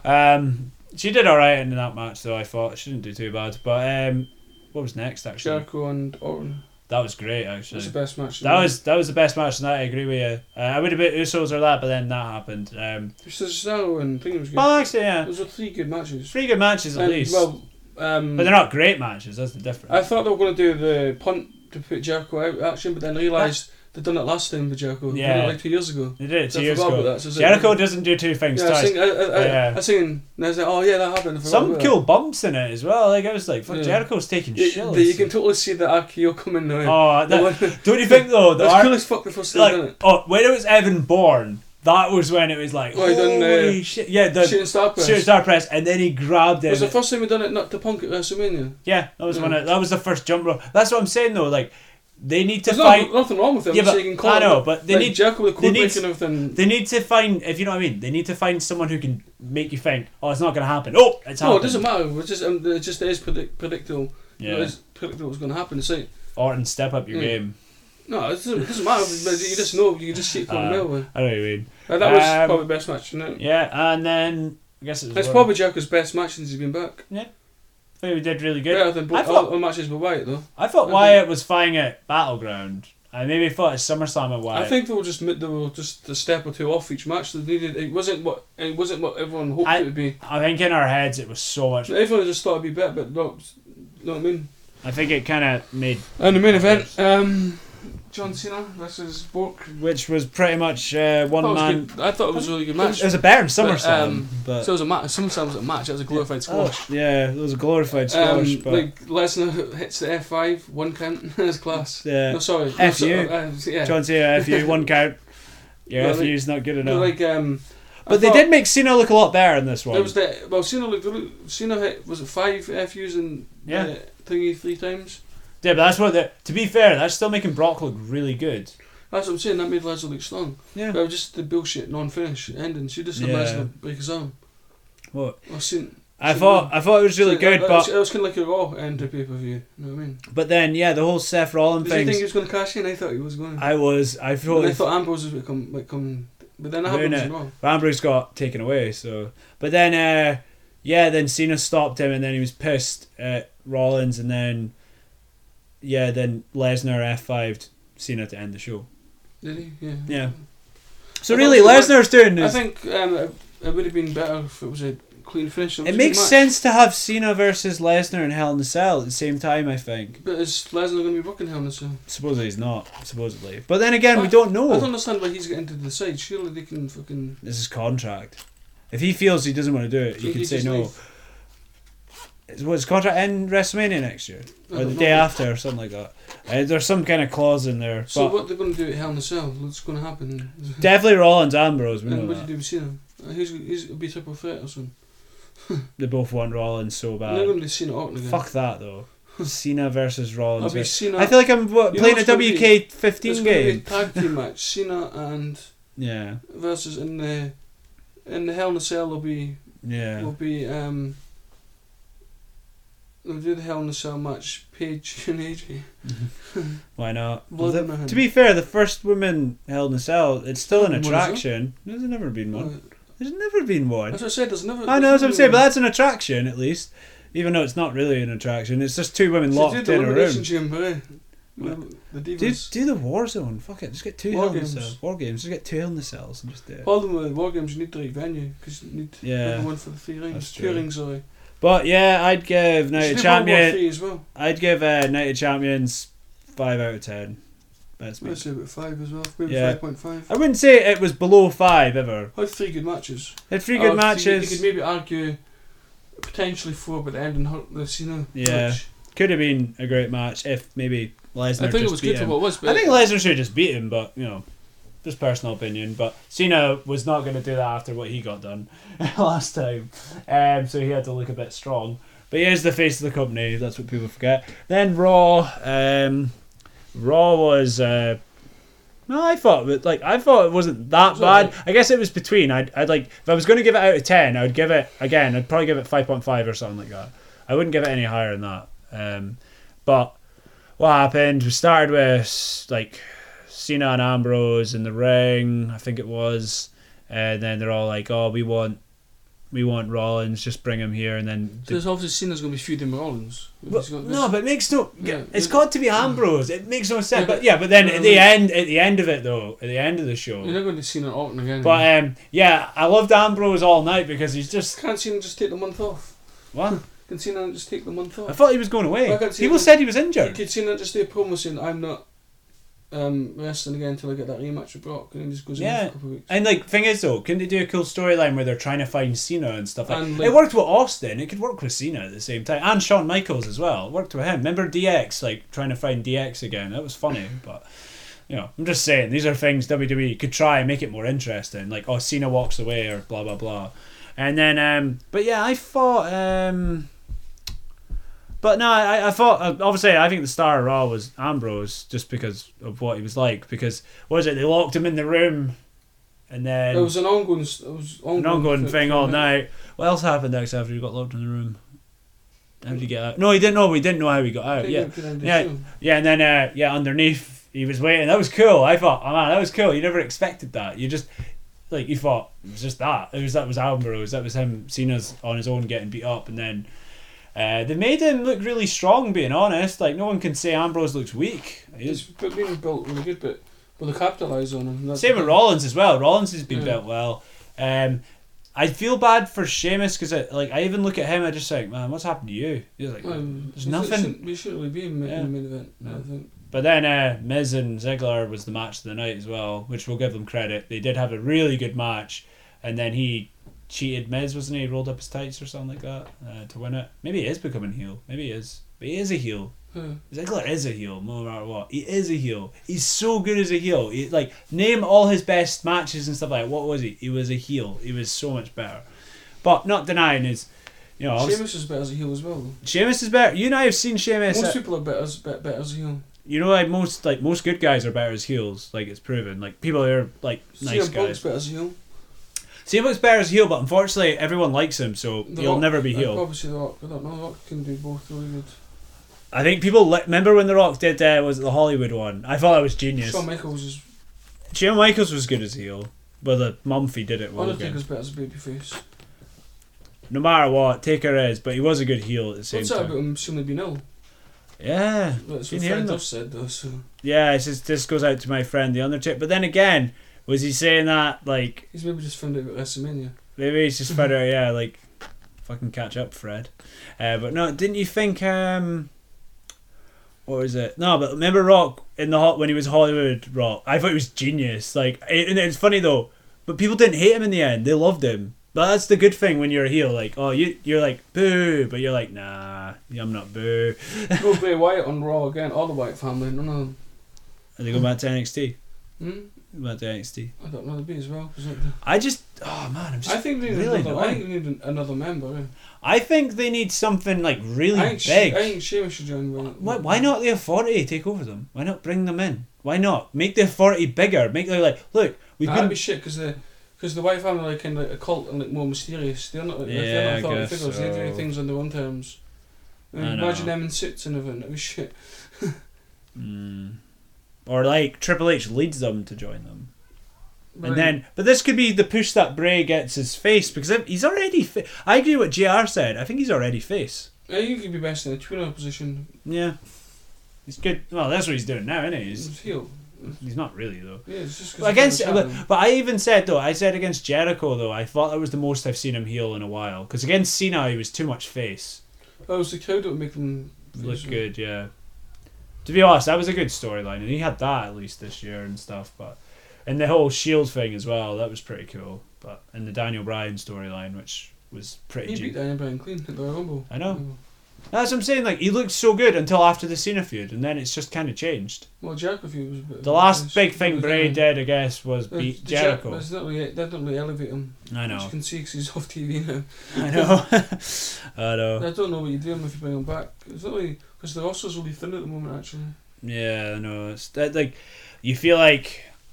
Um, she did all right in that match, though. I thought she didn't do too bad. But um, what was next? Actually, Jericho and Orton. that was great. Actually, That's the best match. that was that was the best match tonight. I agree with you. Uh, I would have been Usos or that, but then that happened. Um, Cesaro and thing was good. well, actually, yeah, Those were three good matches. three good matches at And, least. Well, um, but they're not great matches. That's the difference. I thought they were going to do the punt to put Jericho out of action, but then realised they'd done it last time with Jericho. They Yeah. did it like two years ago. They did it So two I years forgot ago. about that, so it's Jericho like- doesn't do two things Yeah, I twice. sing, I, I, I, Yeah. I sing, and I was like, oh yeah, that happened. I forgot Some about cool bumps in it as well. Like I was like, fuck, Yeah. Jericho's taking that. You, shills. the- you can totally see the R K O coming now. Oh, The that, one- don't you think though? The That's ar- cool as fuck the first time like, I've done it. oh, when it was Evan Bourne, that was when it was like, Oh, he done, holy uh, shit! Yeah, the Shooting Star Press. shooting star press, and then he grabbed it. Was the first time we done it not to Punk at WrestleMania? yeah, that was Yeah. one. Of, that was the first jump rope. That's what I'm saying though. Like, they need to There's find. not, nothing wrong with them. Yeah, so but you can call I it, know, but they like, need- Jericho with the they code need- breaking and everything. They need to find, if you know what I mean. They need to find someone who can make you think, oh, it's not going to happen. Oh, it's No, happened. it doesn't matter. It's just, um, it just is predict- predictable. Yeah, It's predictable what's going to happen. It's like, Orton, step up your Yeah. game. no, it doesn't, it doesn't matter. But you just know. You can just see it coming Uh, out. Like, I know what you mean. that was um, probably the best match. You know? Yeah, and then I guess it was. It's one- probably Jericho's best match since he's been back. I think we did really good. Better than I both thought- all, all matches with Wyatt though. I thought I Wyatt was fine at Battleground. I maybe thought at SummerSlam at Wyatt. I think they were just they were just a step or two off each match. They needed it wasn't what it wasn't what everyone hoped I- it would be. I think in our heads it was so much. Everyone just thought it'd be better, but not. You know what I mean? I think it kind of made, And the main event, um, John Cena versus Bork. which was pretty much uh, one I thought, it was man. good. I thought it was a really good It match. was a better than SummerSlam, um, but So it was a match. Sometimes it was a match. It was a glorified squash. Oh, yeah, it was a glorified squash. Um, but like Lesnar hits the F five, one count. That's class. yeah, No, sorry. F no, you. so- uh, yeah. John Cena F U one count. Your No, F like- U's not good No, enough. like um. I but they thought did make Cena look a lot better in this one. There was the well, Cena looked. Cena hit was it five F Us and Yeah. uh, thingy three times. Yeah, but that's what. The, to be fair, that's still making Brock look really good. That's what I'm saying. That made Lesnar look strong. Yeah. But it was just the bullshit non-finish ending. She just had Yeah. Lesnar break his arm. What? I've seen. I So- thought I thought it was really so, good, uh, but it was kind of like a Raw end to pay per view. You know what I mean? but then yeah, the whole Seth Rollins Did you thing. think he was going to cash in? I thought he was going. I was I And thought I thought Ambrose was going to come, like come, but then that Doing happened it. as well. Ambrose got taken away. So, but then uh, yeah, then Cena stopped him, and then he was pissed at Rollins, and then yeah, then Lesnar F fived Cena to end the show. Did he? Yeah. Yeah. So I really, thought- Lesnar's doing I this. think um, it, it would have been better if it was a clean finish. was It a makes good match. sense to have Cena versus Lesnar in Hell in a Cell at the same time. I think. But is Lesnar going to be working Hell in a Cell? Supposedly he's not. Supposedly, but then again, we I- don't I know. don't understand why he's getting to decide. Surely they can fucking. This is contract. If he feels he doesn't want to do it, he can he say just no. leave. Is was his contract end WrestleMania next year I or the don't day know. after or something like that? Uh, there's some kind of clause in there. So but what they're going to do at Hell in a Cell? What's going to happen? definitely Rollins Ambrose. We And know what do that. you do with Cena? Uh, Who's who's it'll be triple threat or something? They both want Rollins so They're going bad. to do Cena Orton again. Fuck that though. Cena versus I'll Rollins. be Cena. I feel like I'm what, You know playing a what's gonna W K fifteen it's going to be a game. tag team match. Cena and Yeah, versus in the in the Hell in a Cell will be yeah. will be um. They'll do the Hell in a Cell match. Paige and A J. Why not? Blood The- in my hand. to be fair, the first woman Hell in a Cell, it's still an What is it? attraction. There's never been one. Uh, There's never been one. That's what I said. There's never. I know, that's what I'm there's saying, but never- that's an attraction at least. Even though it's not really an attraction, it's just two women So locked do the in a room. elimination chamber, eh? The Do, divas. do the war zone. Fuck it. Just get two War Hell in the Games. Cells. War games. Just get two Hell in the Cells and just do it. Problem with war games, you need the right venue because you need Yeah, everyone for the three rings. that's Two true. rings, sorry. But yeah, I'd give Night of Should do World War Champion. Three as well. I'd give uh, Night of Champions five out of ten. That's me. I'd say about five as well. Maybe Yeah. five point five. I wouldn't say it was below five ever. Had three good matches. Had three good Oh, matches. You, you could maybe argue potentially four, but the ending hurt the Cena. Yeah. match. Could have been a great match if maybe Lesnar I think just it was beat good for him. what it was. But I think Lesnar should have just beat him, but you know, just personal opinion. But Cena was not going to do that after what he got done last time, um, so he had to look a bit strong. But he is the face of the company. That's what people forget. Then Raw, um, Raw was uh, No, I thought it, like I thought it wasn't that Was it bad. like- I guess it was between. I'd, I'd like if I was going to give it out of ten, I would give it again. I'd probably give it five point five or something like that. I wouldn't give it any higher than that. Um, but what happened? We started with like Cena and Ambrose in the ring, I think it was, and then they're all like, "Oh, we want, we want Rollins. Just bring him here." And then So there's obviously Cena's going to be feuding with Rollins. Well, He's got this- no, but it makes no. Yeah, it's it- got to be Ambrose. It makes no sense. Yeah, But yeah, but then yeah, at the like- end, at the end of it though, at the end of the show. You're not going to see Cena and Orton again. But um, yeah, I loved Ambrose all night because he's just Can't Cena just take the month off? what? Can Cena just take the month I off? thought he was going away. I can't see People him. said he was injured. Could Cena just do a promo saying, I'm not um, wrestling again until I get that rematch with Brock, and he just goes Yeah. in for a couple of weeks. And like, thing is though, couldn't they do a cool storyline where they're trying to find Cena and stuff like? And, It like- worked with Austin. It could work with Cena at the same time, and Shawn Michaels as well. It worked with him. Remember D X like trying to find D X again? That was funny, but. You know, I'm just saying these are things W W E could try and make it more interesting. Like, oh, Cena walks away or blah blah blah, and then um, but yeah, I thought um, but no, I I thought uh, obviously I think the star of Raw was Ambrose just because of what he was like. Because what was it? They locked him in the room, and then It was an ongoing, it was ongoing, an ongoing for- thing for all a minute. night. What else happened next after he got locked in the room? How did he get out? No, he didn't know. We didn't know how he got out. Think Yeah, it could end the yeah, show. yeah, and then uh, yeah, underneath he was waiting. That was cool. I thought, oh man, that was cool. You never expected that. You just like you thought it was just that. It was that was Ambrose. That was him. Cena's on his own getting beat up, and then uh, they made him look really strong. Being honest, like no one can say Ambrose looks weak. He It's is- been built really good, but well, they capitalise on him. That's Same the with thing. Rollins as well. Rollins has been Yeah. built well. Um, I feel bad for Sheamus because like I even look at him. I just think, man, what's happened to you? He's like, Um, there's we nothing. Shouldn't, we shouldn't really be in, the- Yeah. in the main event. No. I think. But then uh, Miz and Ziggler was the match of the night as well, which we'll give them credit. They did have a really good match, and then he cheated Miz, wasn't he? He rolled up his tights or something like that uh, to win it. Maybe he is becoming heel. Maybe he is. But he is a heel. Yeah. Ziggler is a heel, no matter what. He is a heel. He's so good as a heel. He, like, name all his best matches and stuff like that. What was he? He was a heel. He was so much better. But not denying his, you know, obviously- Sheamus is better as a heel as well. Though. Sheamus is better. You and I have seen Sheamus. Most uh, people are better as, better, better as a heel. You know, like most like most good guys are better as heels. Like it's proven. Like people who are like nice C M Punk's guys. better as a heel. C M Punk's better as heel, but unfortunately everyone likes him, so The he'll Rock- never be uh, heel. Obviously, The Rock. I don't know. The Rock can do both really good. I think people li- remember when The Rock did uh, was it the Hollywood one. I thought that was genius. Shawn Michaels is. Shawn Michaels was good as heel, but the Mumphy did it well again. Undertaker's better as a babyface. No matter what, Taker is, but he was a good heel at the same What's that time. about him suddenly being ill? Yeah, That's Been what hearing Fred that. Duff said though. So yeah. It's just, this goes out to my friend the Undertaker. But then again, was he saying that like he's maybe just found out about WrestleMania. maybe he's just better? Yeah, like fucking catch up, Fred. Uh, but no, didn't you think? Um, what was it? No, but remember Rock in the hot when he was Hollywood Rock. I thought he was genius. Like, it, and it's funny though. But people didn't hate him in the end. They loved him. But that's the good thing when you're a heel. Like, oh, you you're like boo, but you're like nah, I'm not boo. No Bray Wyatt on Raw again. All the Wyatt family. None of them. Are they go back to N X T? Hmm? Back to N X T. I don't know. They'd be as well. 'cause like I just, oh man, I'm just. I think they need really another. I annoying. think they need an- another member. Eh? I think they need something like really I think She- big. I think Sheamus should join. Raw. Why, why not the authority take over them? Why not bring them in? Why not make the authority bigger? Make them like, look, we've Nah, that'd been. be shit because the because the Wyatt family are like kind of like a cult and like more mysterious. They're not. Like, Yeah, they're I not authority guess figures. They do so. things on their own terms. I mean, I imagine know. them in suits and everything. That'd be shit. Mm. Or like Triple H leads them to join them, Right. and then. But this could be the push that Bray gets his face because if- he's already. Fa- I agree with what J R said. I think he's already face. I think he'd be best in a tweener position. Yeah, he's good. Well, that's what he's doing now, isn't he? He's, He's heel. he's not really though. Yeah, it's just 'cause But he's against, got a but, champion. but I even said though, I said against Jericho though, I thought that was the most I've seen him heel in a while. Because against Cena, he was too much face. That was the crowd that would make them Look face, good, yeah. To be honest, that was a good storyline, and he had that at least this year and stuff. But and the whole Shield thing as well, that was pretty cool. But and the Daniel Bryan storyline, which was pretty. He G- beat Daniel Bryan clean at the Royal Rumble. I know. That's what I'm saying. Like he looked so good until after the Cena feud, and then it's just kind of changed. Well, Jericho feud was a bit. The last big thing Bray did, I guess, was beat Jericho. It's not really, that doesn't really elevate him. I As you know. can see, 'cause he's off T V now. I know. I know. I don't know what you do if you bring him back. It's not really because the roster's really thin at the moment. Actually, Yeah, no, it's that like you feel like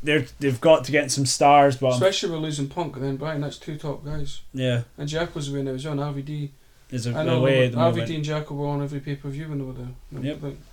they're they've got to get some stars, but especially with losing Punk, then Brian, that's two top guys. Yeah, and Jericho's away now as well. And R V D is a, I know away at the R V D moment. and Jericho were on every pay per view when they were there. Yep. Like,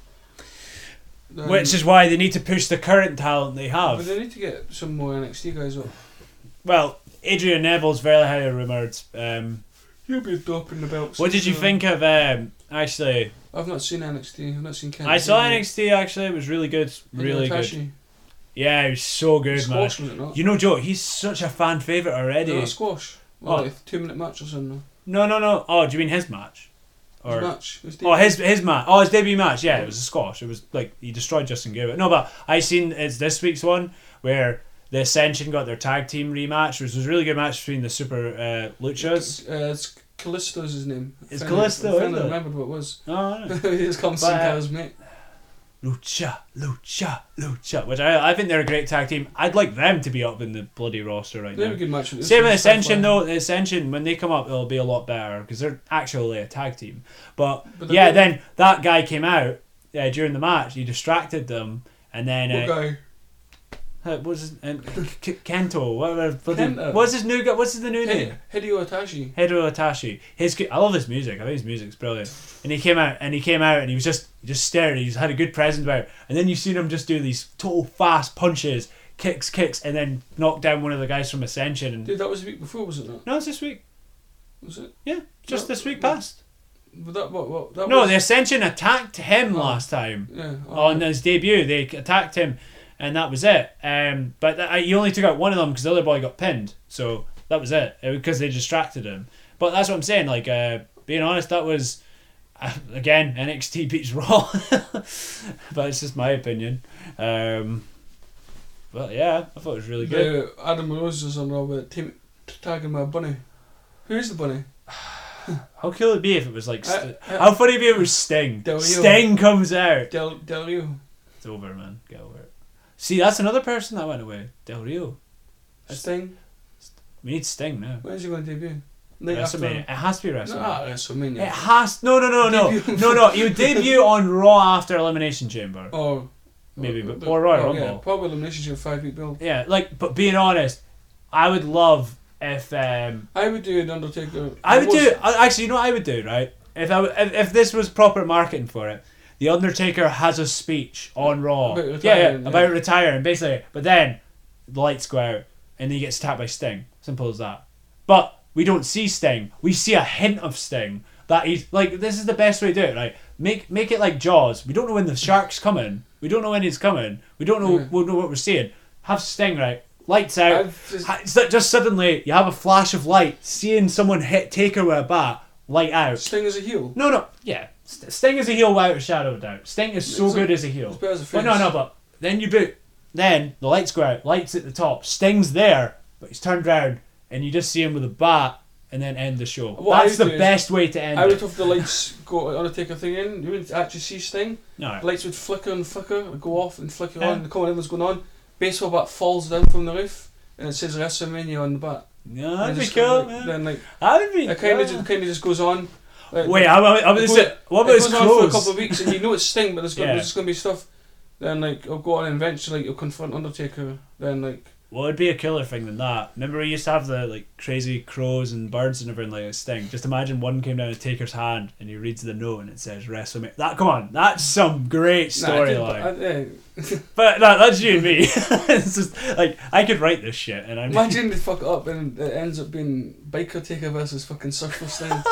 um, Which is why they need to push the current talent they have. But they need to get some more N X T guys up. Well, Adrian Neville's very highly rumoured. Um, He'll be dropping the belts. what did you so. think of? Um, actually, I've not seen N X T. I've not seen. Ken I saw N X T. Actually, it was really good. Really good. Yeah, he was so good, squash, man. Was it not? You know, Joe, he's such a fan favourite already. No, squash. Well, Oh. like a two minute match or something. No, no, no. Oh, do you mean his match? His Or match. His oh, his his match. Oh, his debut match. Yeah, it was a squash. It was like he destroyed Justin Gabriel. No, but I seen it's this week's one where the Ascension got their tag team rematch, which was a really good match between the Super uh, Luchas. Uh, it's Callisto's his name. It's I Callisto, I isn't it? remembered what it was. Oh, right. It's Constant But, uh, Cars, mate. Lucha, Lucha, Lucha. Which I I think they're a great tag team. I'd like them to be up in the bloody roster right They have now. a good match. With Same with this Ascension stuff, though. The Ascension, when they come up, it'll be a lot better because they're actually a tag team. But, But they're yeah, good. then that guy came out uh, during the match. He distracted them, and then What uh, guy? uh, what's his uh, K- Kento? Whatever. bloody- Kento. What's his new guy? What's his the new name? Hey, Hideo Itachi. Hideo Itachi. His I love his music. I think his music's brilliant. And he came out and he came out and he was just he just stared. He just had a good presence about it. And then you seen him just do these total fast punches, kicks, kicks, and then knock down one of the guys from Ascension. And Dude, that was the week before, was it not? no, it's this week. Was it? Yeah, just No, this week no. past. But that what what that No, was, the Ascension attacked him Oh. last time yeah. on his debut. They attacked him, and that was it. Um, but th- he only took out one of them because the other boy got pinned. So that was it because they distracted him. But that's what I'm saying. Like, uh, being honest, that was uh, again N X T beats Raw. But it's just my opinion. Um, but yeah, I thought it was really good. The Adam Rose was on Raw with team tagging my bunny. Who's the bunny? How cool would it be if it was like? St- I- I- how funny would it be if it was Sting? Del Rio. Sting comes out. Del Del Rio. It's over, man. Get over it. See, that's another person that went away. Del Rio. That's- Sting. We need Sting now. When's he going to debut? Night WrestleMania. It has to be After, WrestleMania. nah, WrestleMania. It has. No, no, no, no, Debut. no, no. He would debut on Raw after Elimination Chamber, Oh. maybe, oh, but the- or Royal oh, Rumble. Yeah, probably Elimination Chamber five week build. Yeah, like, but being honest, I would love if um, I would do an Undertaker. I would was- do. I- Actually, you know what I would do, right? If I w- if, if this was proper marketing for it, the Undertaker has a speech on Raw. About yeah, yeah, retiring, yeah. about retiring, basically. But then the lights go out, and then he gets attacked by Sting. Simple as that. But we don't see Sting. We see a hint of Sting. That he's like, this is the best way to do it, right? Make make it like Jaws. We don't know when the shark's coming. We don't know when he's coming. We don't know. Yeah. We don't know what we're seeing. Have Sting, right? Lights out. I've just- Ha- it's like just suddenly you have a flash of light, seeing someone hit Taker with a bat, light out. Sting as a heel. No, no, yeah. St- Sting is a heel without a shadow of a doubt. Sting is so It's a- good as a heel. It's better as a But face. no, no, but then you boot. Then the lights go out, lights at the top. Sting's there, but he's turned round, and you just see him with a bat, and then end the show. What That's I the do is- best way to end I would it. have the lights go Undertaker thing in. You wouldn't actually see Sting. No, The lights would flicker and flicker, would go off and flicker Yeah. on. The comment was going on. Baseball bat falls down from the roof, and it says WrestleMania on the bat. no, And that'd be just cool, like, man. Then like That'd be. it kind yeah. of just kind of just goes on. Like, Wait, how about, how about it this? goes- What about it his goes on for a clothes? couple of weeks, and you know it's Sting, but there's, gonna, Yeah. there's going to be stuff. Then like it'll go on, and eventually like, you'll confront Undertaker. Then like What would be a killer thing than that? Remember we used to have the like crazy crows and birds and everything like a Sting. Just imagine one came down to Taker's hand and he reads the note and it says WrestleMania. That come on, that's some great nah, I did- storyline. I- yeah. But no, that's you and me. It's just like I could write this shit and I'm Imagine they fuck it up and it ends up being Biker Taker versus fucking Surfer Sting.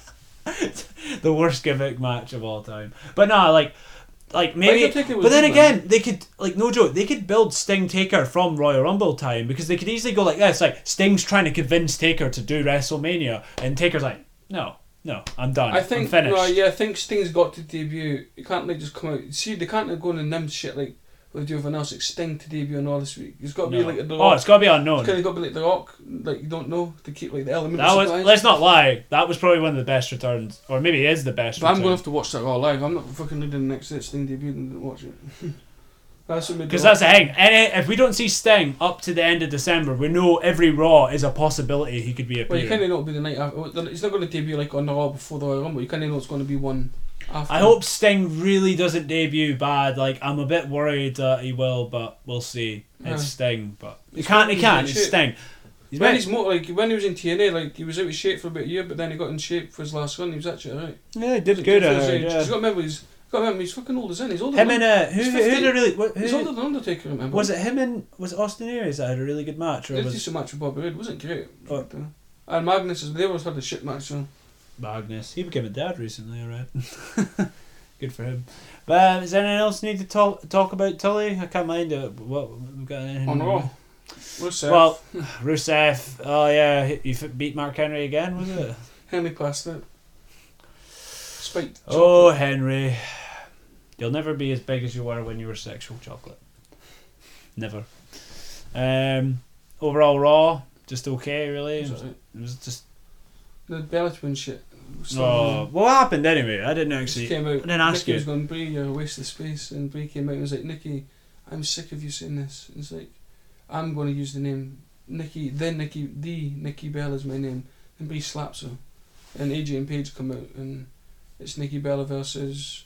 the worst gimmick match of all time. But no, like like maybe Biker Taker was but then good, again, man. they could like no joke, they could build Sting Taker from Royal Rumble time because they could easily go like this, like Sting's trying to convince Taker to do WrestleMania and Taker's like, No, no, I'm done. I think I'm finished. no, yeah, I think Sting's got to debut. You can't like just come out. See, they can't go and name shit like what they do everyone else. Like Sting to debut and all this week. It's got to No. be like a The Oh, Rock. it's gotta be unknown. It's kind of got to be like The Rock. Like you don't know to keep like the element. That of was surprise. let's not lie, that was probably one of the best returns. Or maybe it is the best But I'm return. gonna have to watch that all live. I'm not fucking reading the next day Sting debut and watch it. That's what we do. Because that's the thing. Any, if we don't see Sting up to the end of December, we know every Raw is a possibility he could be Well, you appearing. kind of know it'll be the night after. It's not going to debut like on the Raw before the Royal Rumble. You kind of know it's going to be one. After. I hope Sting really doesn't debut bad. Like, I'm a bit worried that he will, but we'll see. It's Yeah. Sting, but he He's can't. He he's can't. in It's shape. Sting. He's When meant- he's more like when he was in T N A, like he was out of shape for about a year, but then he got in shape for his last run. He was actually alright. yeah, he did good. I heard, He's yeah. got to remember he's got to remember he's fucking old as in. He's older. Him than, and uh, who, He's who, who fifty. did really? What, he's who, older than Undertaker. Remember? was it him and was it Austin Aries that had a really good match, or He did was decent match with Bobby Roode. It wasn't great. Oh. But, uh, and Magnus, is- they always had a shit match. So. Magnus? He became a dad recently, I read. Good for him. But um, is there anything else you need to talk talk about Tully? I can't mind it. What we've got anything On Raw. Rusev. Well, Rusev. Oh yeah, he, he f- beat Mark Henry again, was it? Henry passed out. Spiked. Oh, chocolate. Henry, you'll never be as big as you were when you were sexual chocolate. Never. Um, overall, Raw just okay, really. It was, Sorry. it was just. The Bella Twin shit. Oh, what happened anyway? I didn't She actually. came out. I didn't ask Nikki you. was going, Brie, you're a waste of space. And Brie came out and was like, Nikki, I'm sick of you saying this. It's like, I'm going to use the name Nikki, then Nikki, the Nikki Bella is my name. And Brie slaps her. And A J and Paige come out and it's Nikki Bella versus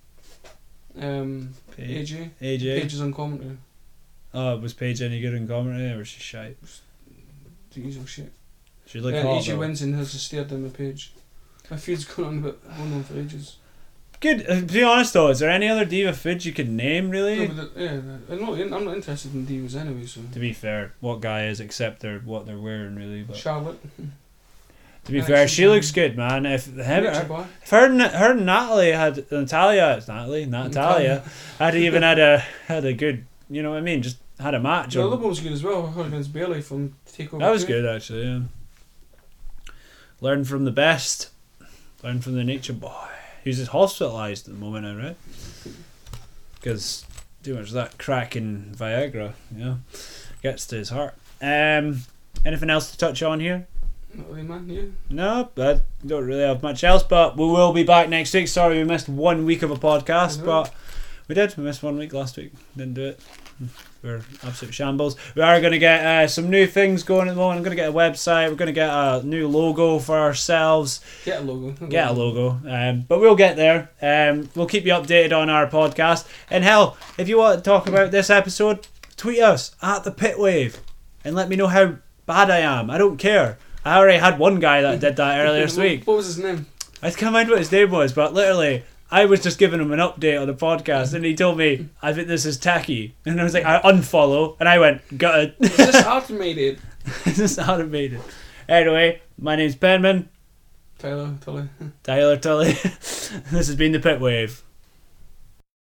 um, A J. A J. Paige is on commentary. Oh, was Paige any good in commentary, or was she shite? The usual shit. She looked Then hot, A J though. wins and has to stare down the Page. My feud's going on, but going on for ages. Good. Uh, to be honest though, is there any other diva foods you could name really? No, but the, yeah, I'm not, I'm not interested in divas anyway, so. To be fair, what guy is except they're what they're wearing really? But Charlotte. to be Yeah, fair, she's she fine. looks good, man. If him, Nature her, Boy. if her, and- her and Natalie had Natalia, it's Natalie, Natalia, had even had a had a good, you know what I mean? Just had a match. The or- other one was good as well. Her against Bailey from Takeover. that was two. good actually. Yeah. Learn from the best. Learn from the Nature Boy. He's just hospitalised at the moment, I read. Because too much of that cracking Viagra, you know, gets to his heart. Um, anything else to touch on here? Not really, man. You? No, I don't really have much else, but we will be back next week. Sorry we missed one week of a podcast, I know. but we did. We missed one week last week. Didn't do it. We're absolute shambles. We are going to get uh, some new things going at the moment. I'm going to get a website. We're going to get a new logo for ourselves. Get a logo. Get a logo. Um, but we'll get there. Um, we'll keep you updated on our podcast. And hell, if you want to talk about this episode, tweet us at the Pitwave and let me know how bad I am. I don't care. I already had one guy that did that earlier this week. What was his name? I can't mind what his name was, but literally, I was just giving him an update on the podcast, and he told me, I think this is tacky. And I was like, I unfollow, and I went, gutted. Is this automated? This is automated. Anyway, my name's Penman, Tyler Tully. Tyler Tully. This has been the Pitwave.